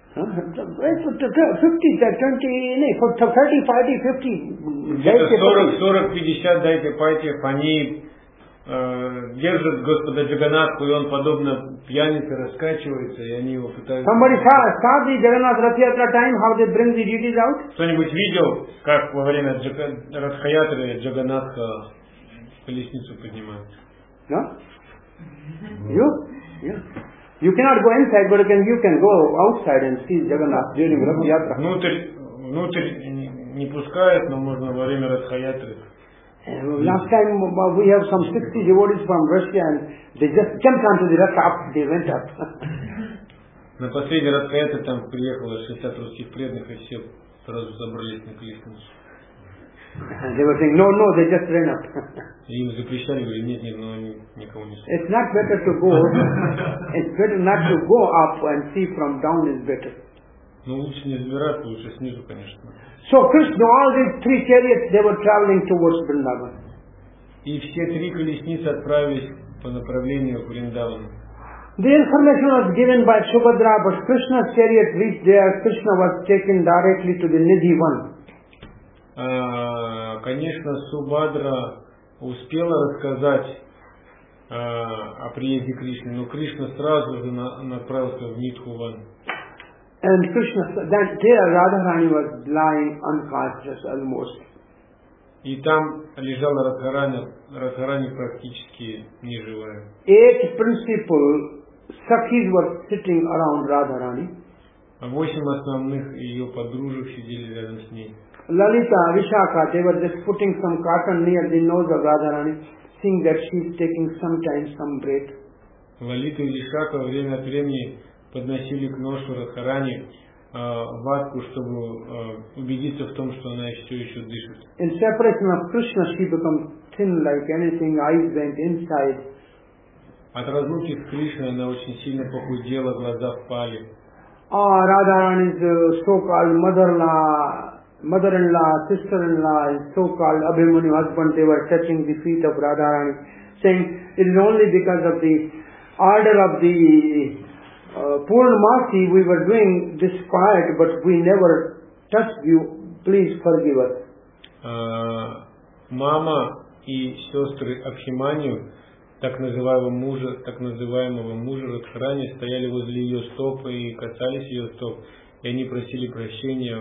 fifty, twenty, thirty, forty, fifty. Где-то сорок, сорок, пятьдесят дайтяпатиев, они э, держат Господа Джаганатху, и он подобно пьянице раскачивается, и они его пытаются... Somebody saw, saw the Jagannath Rath Yatra time, how they bring the deities out? Кто-нибудь видел, как во время Джага... Радхаятры Джаганатха колесницу поднимают? No? You? Yeah. You cannot go inside, but you can, you can go outside and see Jagannath during Rath Yatra. Внутрь, внутрь не пускают, но можно во время Радхаятры. Last time uh, we have some sixty devotees from Russia and they just jumped onto the Rath up, they went up. На последний Радхаятры там приехало шестьдесят русских преданных, и все сразу забрались на колесницу. They were saying, no, no, they just ran up. И им запрещали, говорили, нет, нет, но они никого не слушали. It's not better to go, it's better not to go up and see from down is better. Ну, лучше не забираться, лучше снизу, конечно. So Krishna, all these three chariots, they were traveling towards Vrindavan. И все три колесницы отправились по направлению к Вриндавану. The information was given by Subhadra, but Krishna's chariot reached there. Krishna was taken directly to the Nidhi one. А, конечно, Субадра успела рассказать а, о приезде Кришны, но Кришна сразу же на, направился в Нидхуван. And Krishna, that there Radharani was lying unconscious almost. И там лежала Радхарани, Радхарани практически неживая. Eight principal Sakhis were sitting around Radharani. Восемь основных ее подружек сидели рядом с ней. Lalita, Vishaka, they were just putting some cotton near the nose of Radharani, seeing that she is taking sometimes some break. Лалита и Вишака время от времени подносили к носу Радхарани э, ватку, чтобы э, убедиться в том, что она все еще дышит. In separation of Krishna, she becomes thin like anything, eyes went inside. От разлуки с Кришной она очень сильно похудела, глаза впали. Ah, Radharani's uh, so-called mother-in-law, mother-in-law, sister-in-law, and so-called Abhimanyu husband, they were touching the feet of Radharani, saying, it is only because of the order of the uh, Purnamasi we were doing this quiet, but we never touched you, please forgive us. Uh, мама и сестры Абхиманию, так называемого мужа, так называемого мужа Радхарани, стояли возле ее стоп и касались ее стоп, и они просили прощения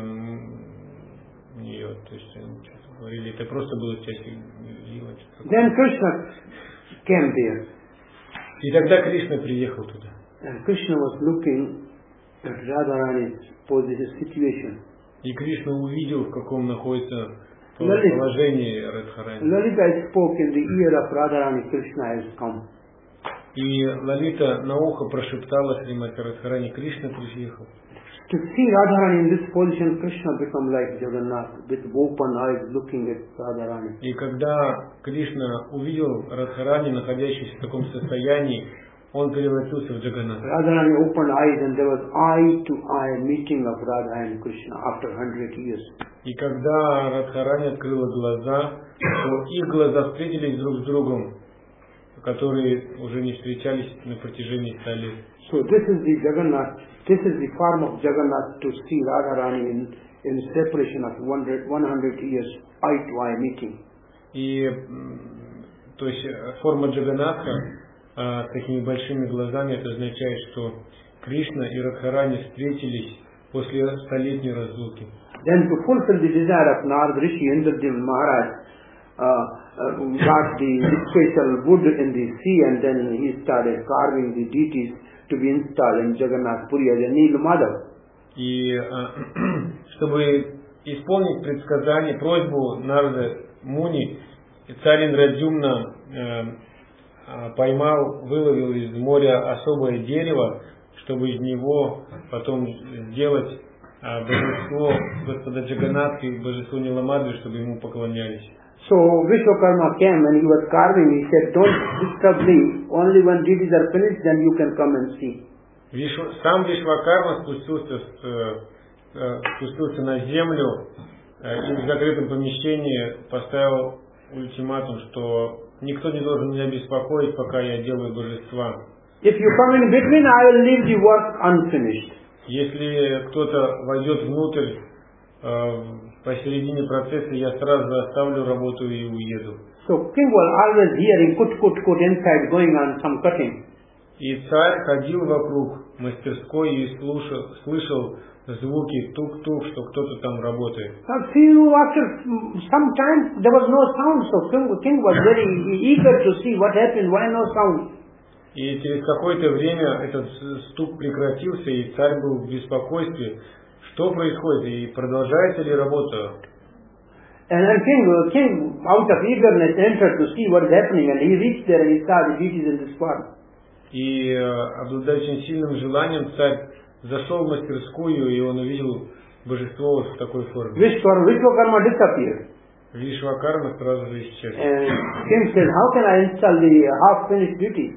у нее, то есть они что-то говорили, это просто было часть ее. Then Krishna came there. И тогда Кришна приехал туда. And Krishna was looking at Radharani's situation. И Кришна увидел, в каком находится Lalita, положении Радхарани. Lalita spoke in the ear of Radharani, Krishna has come. И Лалита на ухо прошептала Шримати Радхарани, Кришна приехал. To see Radharani in this position, Krishna become like Jagannath, with open eyes looking at Radharani. И когда Кришна увидел Радхарани, находящийся в таком состоянии, он превратился в Джаганнатха. Radharani opened eyes and there was eye-to-eye meeting of Radha and Krishna after hundred years. И когда Радхарани открыла глаза, то их глаза встретились друг с другом, которые уже не встречались на протяжении ста лет. So this is the Jagannath, this is the form of Jagannath to see Radharani in, in separation of one hundred years, eye-to-eye meeting. И то есть форма Джаганатха с такими большими глазами, это означает, что Кришна и Радхарани встретились после столетней разлуки. Then to fulfill the desire of Narad Rishi, Indradyumna Maharaj uh, uh, got the special wood in the sea, and then he started carving the deities to be installed in Jagannath Puri as a Nil Madhav. И чтобы исполнить предсказание, просьбу Нарада Муни, царь Индрадюмна поймал, выловил из моря особое дерево, чтобы из него потом сделать божество Господа Джаганатха и божество Ниламадри, чтобы ему поклонялись. So Vishwakarma came and he was carving. He said, "Don't disturb me. Only when deities are finished, then you can come and see." Вишва, сам Вишвакарма спустился, с, спустился на землю и в закрытом помещении поставил ультиматум, что никто не должен меня беспокоить, пока я делаю божества. If you come in between, I will leave the work unfinished. Если кто-то войдет внутрь э, посередине процесса, я сразу оставлю работу и уеду. So king was always hearing kut kut kut inside going on some cutting. И царь ходил вокруг мастерской и слушал, слышал звуки тук-тук, что кто-то там работает. Now few after some time there was no sound, so king, king was very eager to see what happened. Why no sound? И через какое-то время этот стук прекратился, и царь был в беспокойстве. Что происходит и продолжается ли работа? And then king, king out of eagerness entered to see what is happening, and he reached there and he saw the deities in this form. И обладая очень сильным желанием, царь зашел в мастерскую, и он увидел божество вот в такой форме. Vishwakarma disappeared. Вишвакарма сразу же исчез. And king said, "How can I install the half-finished deities?"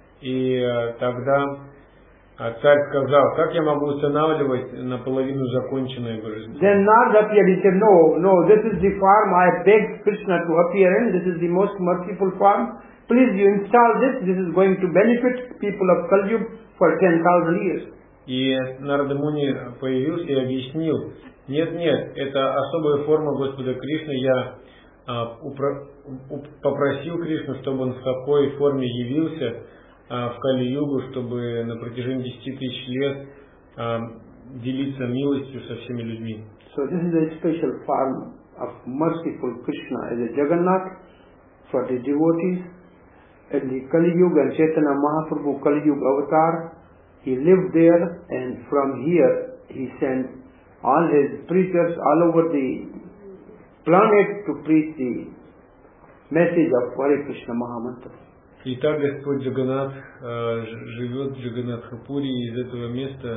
И тогда царь сказал, как я могу устанавливать наполовину законченное божество? Then Narad appeared. He said, "No, no, this is the form I begged Krishna to appear in. This is the most merciful form. Please, you install this. This is going to benefit people of Kali Yuga for ten thousand years." И Нарада Муни появился и объяснил, нет, нет, это особая форма Господа Кришны. Я а, упро... уп... попросил Кришну, чтобы он в такой форме явился а, в Кали-югу, чтобы на протяжении десяти тысяч лет а, делиться милостью со всеми людьми. So this is a special form of merciful Krishna as a Jagannath for the devotees. In the Kali Yuga and Chaitanya Mahaprabhu Kali Yuga avatar, he lived there, and from here he sent all his preachers all over the planet to preach the message of Hare Krishna Mahamantra. И так Господь Джаганнат э, живет в Джаганнатхапури, и из этого места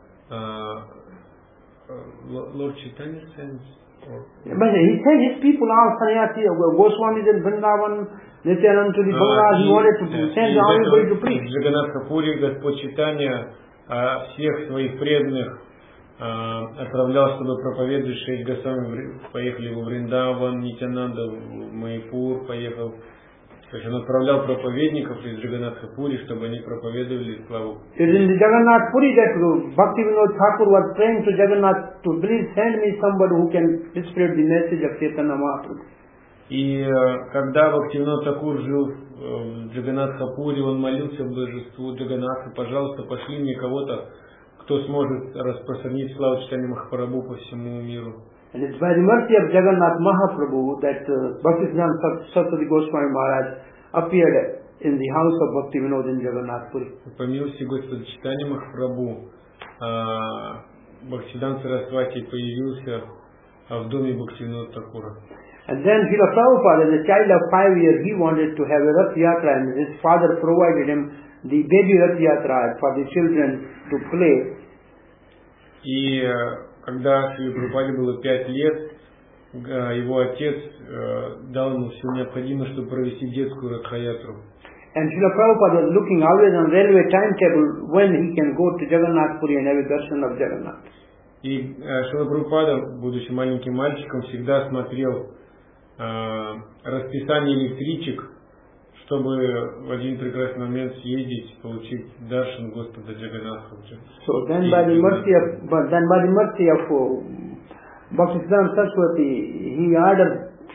э, Лорд Чайтанья sends. But he said his people are sannyasi, Goswamis in Vrindavan, Nityananda to the Bangal, he wanted to send everybody to preach. В Джаганнатхапури Господь Чайтанья всех своих преданных отправлял, чтобы проповедовать. Шесть Госвами поехали во Вриндаван, Нитянанда в Майпур поехал. То есть он отправлял проповедников из Джаганнатхапури, чтобы они проповедовали славу. It is in the Jagannath Puri that Bhaktivinoda Thakur was praying to Jagannath to please send me somebody who can spread the message of Chaitanya Mahaprabhu. И когда Бхактивинод Тхакур жил в Джаганнатхапури, он молился божеству Джаганнатха, пожалуйста, пошли мне кого-то, кто сможет распространить славу Чайтаньи Махапрабху по всему миру. And it's by the mercy of Jagannath Mahaprabhu that uh, Bhaktisiddhanta Saraswati Goswami Maharaj appeared in the house of Bhaktivinoda in Jagannath Puri. По милости Господа Чайтаньи Махапрабху Бхактисиддханта Сарасвати появился в доме Бхактивинода Тхакура. And then Srila Prabhupada, as a child of five years, he wanted to have a Rath Yatra, and his father provided him the baby Rath Yatra for the children to play. И когда Шри Прабхупаде было пять лет, его отец дал ему все необходимое, чтобы провести детскую Радхаятру. And Srila Prabhupada was looking always on railway timetable when he can go to Jagannath Puri and have a darshan of Jagannath. И Шрила Прабхупада, будучи маленьким мальчиком, всегда смотрел расписание электричек, чтобы в один прекрасный момент съездить, получить даршан Господа Джаганнатха. So then by the mercy of, but then by the mercy of uh, Bhaktisiddhanta Saraswati, he ordered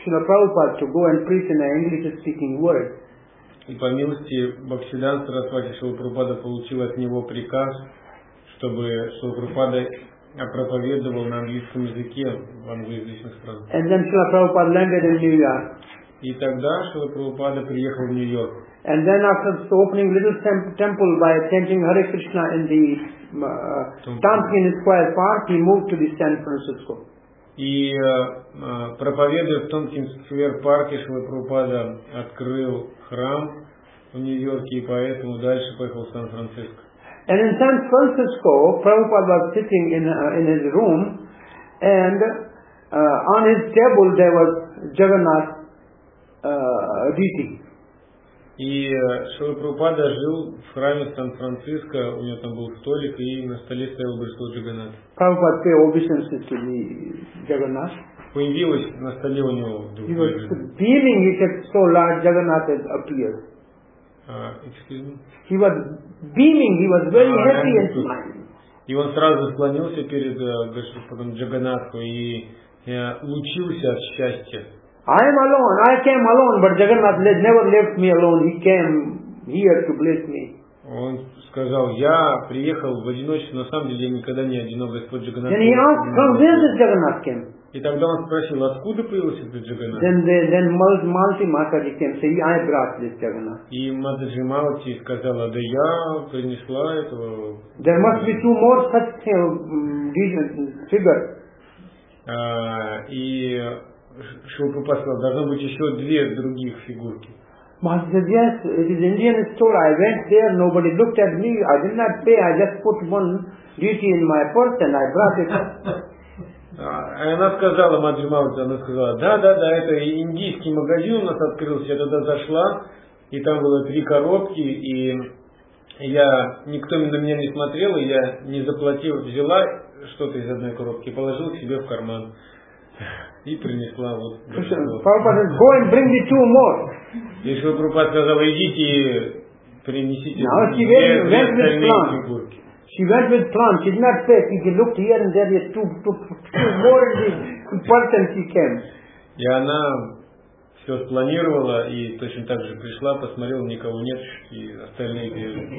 Srila Prabhupada to go and preach in an English-speaking world. И по милости Бхактисиданта Сарасвати Шрила Прабхупада получил от него приказ, чтобы Шрила Прабхупада проповедовал на английском языке в англоязычных странах. And then Srila Prabhupada landed in New York. И тогда Шрила Прабхупада приехал в Нью-Йорк. And then after opening little tem- temple by chanting Hare Krishna in the uh, Tompkins Square Park, he moved to the San Francisco. И э, проповедуя в Томпкинс-сквер парке, Шрила Прабхупада открыл храм в Нью-Йорке, и поэтому дальше поехал в Сан-Франциско. And in San Francisco, Prabhupada was sitting in uh, in his room, and uh, on his table there was Jagannath uh, deity. И Шрила Прабхупада жил в храме в Сан-Франциско, у него там был столик, и на столе стоял божество Джаганнат. Prabhupada paid obeisances to the Jagannath. Появилось на столе у него вдруг. He was beaming, he said, so large Jagannath has appeared. Uh, excuse me? He was beaming, he was very Ah, happy and yeah. smiling. И он сразу склонился перед Господом Джаганнатху и uh, лучился от счастья. I am alone, I came alone, but Jagannath never left me alone. He came here to bless me. Он сказал, я приехал в одиночестве, на самом деле я никогда не одинок, Господь Джаганнат. Then he asked, from where this Jagannath came? И тогда он спросил, откуда появился этот Джаганнат? Then they, then Mal- Malti Mataji came, say, I brought this Jagannath. И Матаджи Малати сказала, да я принесла этого. There must be two more such um, figures. А, и Шрила Прабхупада сказал, должно быть еще две других фигурки. Master said, yes, it is Indian store. I went there, nobody looked at me. I did not pay. I just put one duty in my purse and I brought it. А она сказала, Маджи Малати, она сказала, да, да, да, это индийский магазин у нас открылся, я туда зашла, и там было три коробки, и я, никто на меня не смотрел, и я не заплатил, взяла что-то из одной коробки и положила к себе в карман. И принесла вот. Prabhupada said, go and bring the two more. И Шрила Прабхупада сказал, идите, принесите Now she две, went, две went with остальные plan. фигурки. She went with plan. She did not pay. She looked here and there. Yes, two, two, two more in the purse and she came. И она все спланировала и точно так же пришла, посмотрела, никого нет, и остальные две.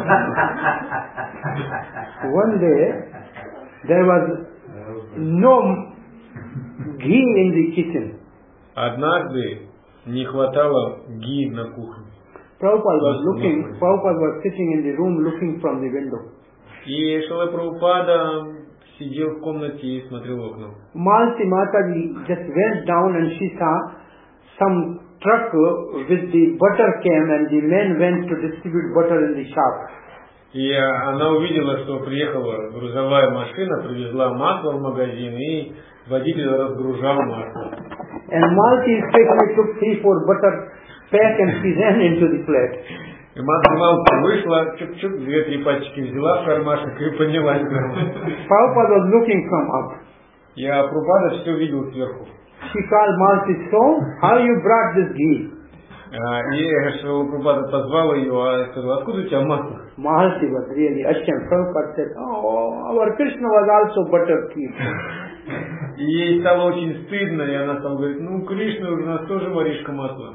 One day, there was no ghee in the kitchen. Однажды не хватало ги на кухне. Prabhupada was looking, Prabhupada was sitting in the room looking from the window. И Шрила Прабхупада сидел в комнате и смотрел в окно. Malti Mataji just went down and she saw some truck with the butter came and the men went to distribute butter in the shop. И она увидела, что приехала грузовая машина, привезла масло в магазин, и водитель разгружал масло. And Malti especially took three, four butter pack and she ran into the plate. И Малти вышла, чук-чук, две-три пачки взяла в кармашек и поднялась. Prabhupada was looking from up. Я Прабхупада все видел сверху. She called Malti, so how you brought this ghee? И Шрила Прабхупада позвала ее, а сказала, откуда у тебя масло? Malti was really ashamed. Prabhupada said, oh, our Krishna was also butter thief. И ей стало очень стыдно, и она стала говорить, ну, Кришна, у нас тоже воришка масла.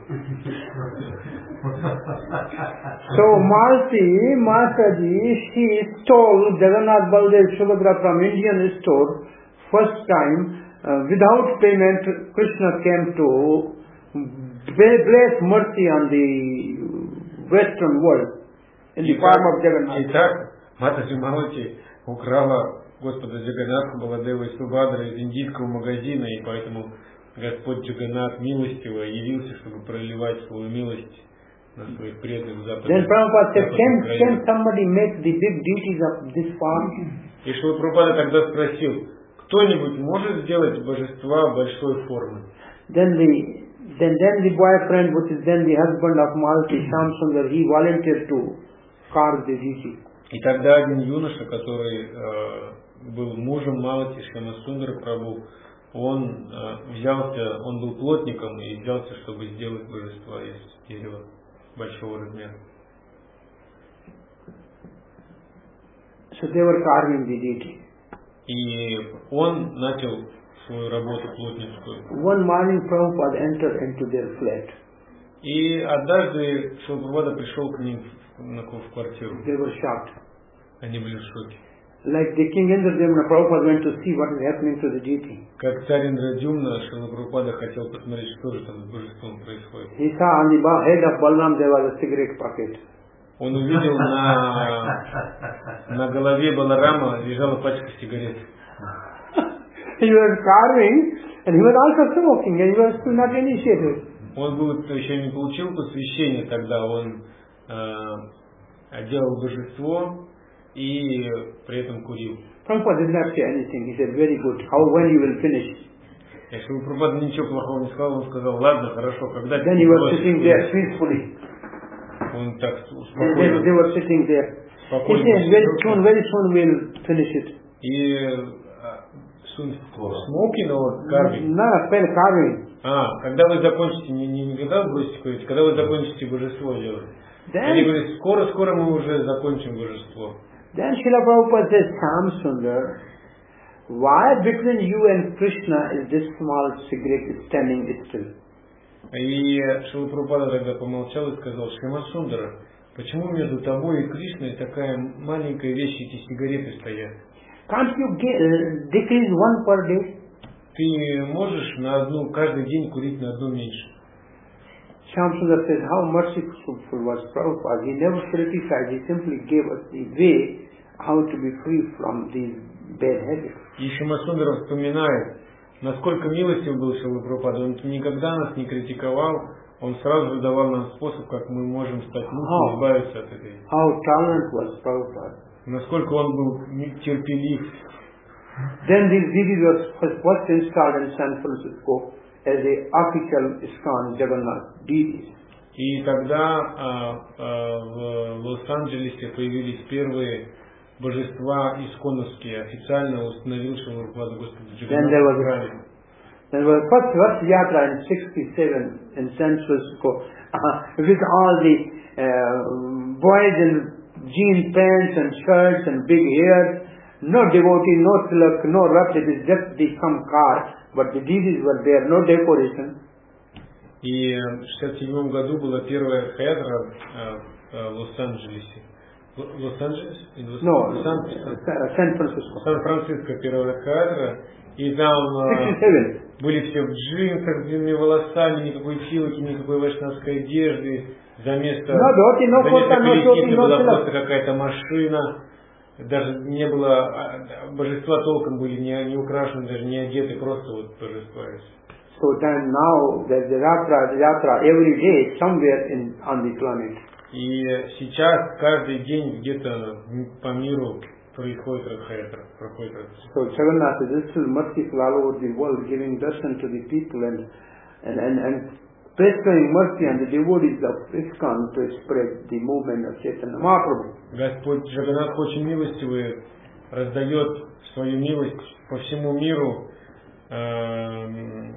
So Malti Mataji, she stole Jagannath Baldev Subhadra from Indian store. First time, uh, without payment, Krishna came to bless mercy on the Western world in the form of Jagannath. Итак, Матаджи Малати украла Господа Джаганнатха Баладева и Субхадра из индийского магазина, и поэтому Господь Джаганнат милостиво явился, чтобы проливать свою милость на своих преданных западных. Then Prabhupada said, can, can somebody make the big duties of this form? И Шрила Прабхупада тогда спросил, кто-нибудь может сделать божества большой формы? Then the then then the boyfriend, which is then the husband of Malti, Shamsundar, he volunteered to carve the deity. И тогда один юноша, который э, был мужем Малати Шьямасундара Прабху, он э, взялся, он был плотником и взялся, чтобы сделать божества из дерева большого размера. So they were carving the deity. И он начал свою работу плотницкую. One morning Prabhupada entered into their flat. И однажды Шрила Прабхупада пришел к ним в, в квартиру. They were shocked. Они были в шоке. Like the King Indradumna, Prabhupada went to see what is happening to the deity. Как царь Индрадюмна, Шрила Прабхупада хотел посмотреть, что же там с божеством происходит. He saw on the head of Balram there was a cigarette pocket. Он увидел на, на голове Баларама лежала пачка сигарет. He was carving and he was also smoking and he was still not initiated. Он был, еще не получил посвящение, тогда он э, делал божество и при этом курил. Prabhupada did not say anything. He said, very good. How, when you will finish? Если Прабхупада ничего плохого не сказал, он сказал, ладно, хорошо, когда Then he was sitting there peacefully. Он так And they, they were sitting there. He спокойно. said, very soon, very soon we'll finish it. И smoking or carving? No, pen carving. А, когда вы закончите, не, не, не когда вы бросите курить, когда вы закончите божество делать. Они Then, говорят, скоро-скоро мы уже закончим божество. then Srila Prabhupada says, Shamsundar, why between you and Krishna is this small cigarette standing still? И Шрила Прабхупада тогда помолчал и сказал, Шрима Сундара, почему между тобой и Кришной такая маленькая вещь, эти сигареты стоят? Can't you get, uh, decrease one per day? Ты можешь на одну, каждый день курить на одну меньше. Shamsundar says, how merciful was Prabhupada. He never criticized, he simply gave us the way how to be free from these bad habits. И Шрима Сундара вспоминает, насколько милостив был Шрила Прабхупада. Он никогда нас не критиковал, он сразу же давал нам способ, как мы можем стать мудрым и избавиться от этой. How tolerant was Prabhupada. Насколько он был терпелив. Then this D V D was first installed in San Francisco as a official ISKCON Jagannath D V D. И тогда а, а, в Лос-Анджелесе появились первые божества исконовские, официально установил Шрила Прабхупада Господа Джаганнатха. There was first Rath Yatra in sixty-seven in San Francisco uh, with all the uh, boys in jean pants and shirts and big hair. No devotee, no tilak, no ruff, it is just the some car, but the deities were there, no decoration. И в шестьдесят седьмом году была первая хедра в Лос-Анджелесе. Лос-Анджелес? No, Сан- San Francisco. Сан-Франциско первая хедра. И там sixty-seven. были все в джинсах, с длинными волосами, никакой филки, никакой вайшнавской одежды. За место, No dhoti, no за kurta, место no колесницы shoti, no была tilak. просто какая-то машина. Даже не было, а, божества толком были не, не украшены, даже не одеты, просто вот божества. So then now there's a yatra, yatra every day somewhere in on the planet. И сейчас каждый день где-то по миру происходит Радхаяtra, проходит Радхаяtra. So Jagannath is still merciful all over the world, giving darshan to the people and and and, and bestowing mercy on the devotees of ISKCON to spread the movement of Chaitanya Mahaprabhu. Господь Джаганнатх очень милостивый, раздает свою милость по всему миру, э,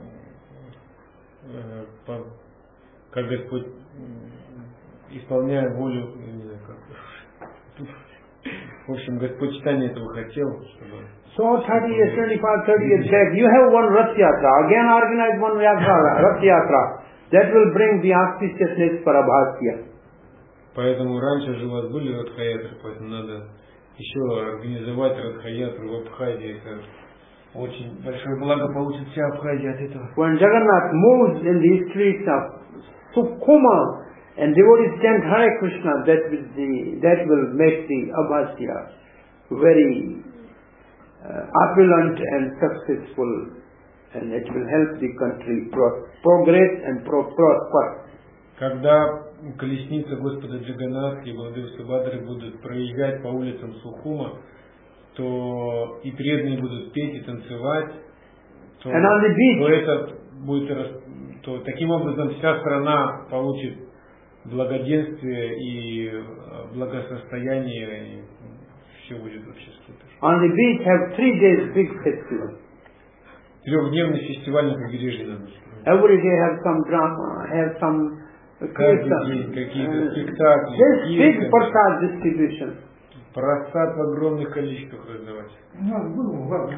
э, по, как Господь исполняя волю, не знаю как. В общем, Господь Чайтанья этого хотел, чтобы... So thirty years, twenty-five, thirty years back, you have one Rath Yatra, again organize one Yatra, Rath Yatra, that will bring the auspiciousness for Abhasya. Поэтому раньше же у вас были Радхаятры, поэтому надо еще организовать Радхаятру в Абхазии. Это очень большое благо получит вся Абхазия от этого. When Jagannath moves in the streets of Sukhuma and devotees chant Hare Krishna, that will, the, that will make the Abhasya very uh, opulent and successful, and it will help the country pro- progress and pro- prosper. Когда колесница Господа Джаганнатхи и Баладева Субадры будут проезжать по улицам Сухума, то и преданные будут петь и танцевать, то, And on the beach, то это будет, рас- то таким образом вся страна получит благоденствие и э, благосостояние, и все будет вообще супер. on the beach have three days big festival. Трехдневный фестиваль на побережье надо устроить. Every day have some drama, have some Каждый день какие-то спектакли, This big песни, prasad distribution. просад в огромных количествах раздавать. У нас был в Вагнах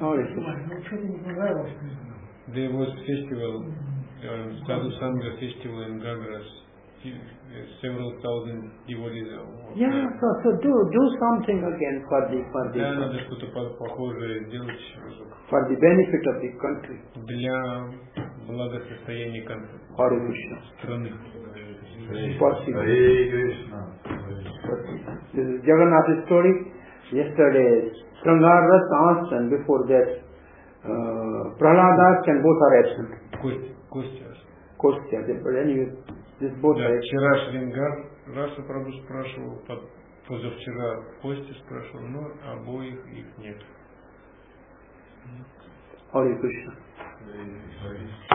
Hare Krishna. Ну, что-то не понравилось. There was festival, uh, Sadhu Sangha festival in Gagras. Several thousand devotees. Yeah, so, so do do something again for the for the Да, надо что-то похожее сделать for the benefit of the country. для благосостояния Hare Krishna. страны. Possible. Hare Krishna. This is Jagannath's story. Yesterday, Srangaras asked, and before that, uh, Prahladas, and both are absent. Костя, Костя. Kostya, but anyway, this both Да, are absent. вчера Шрингар Раса Прабhu спрашивал, позавчера Костя спрашивал, но обоих их нет. Hare Krishna. Hare Krishna.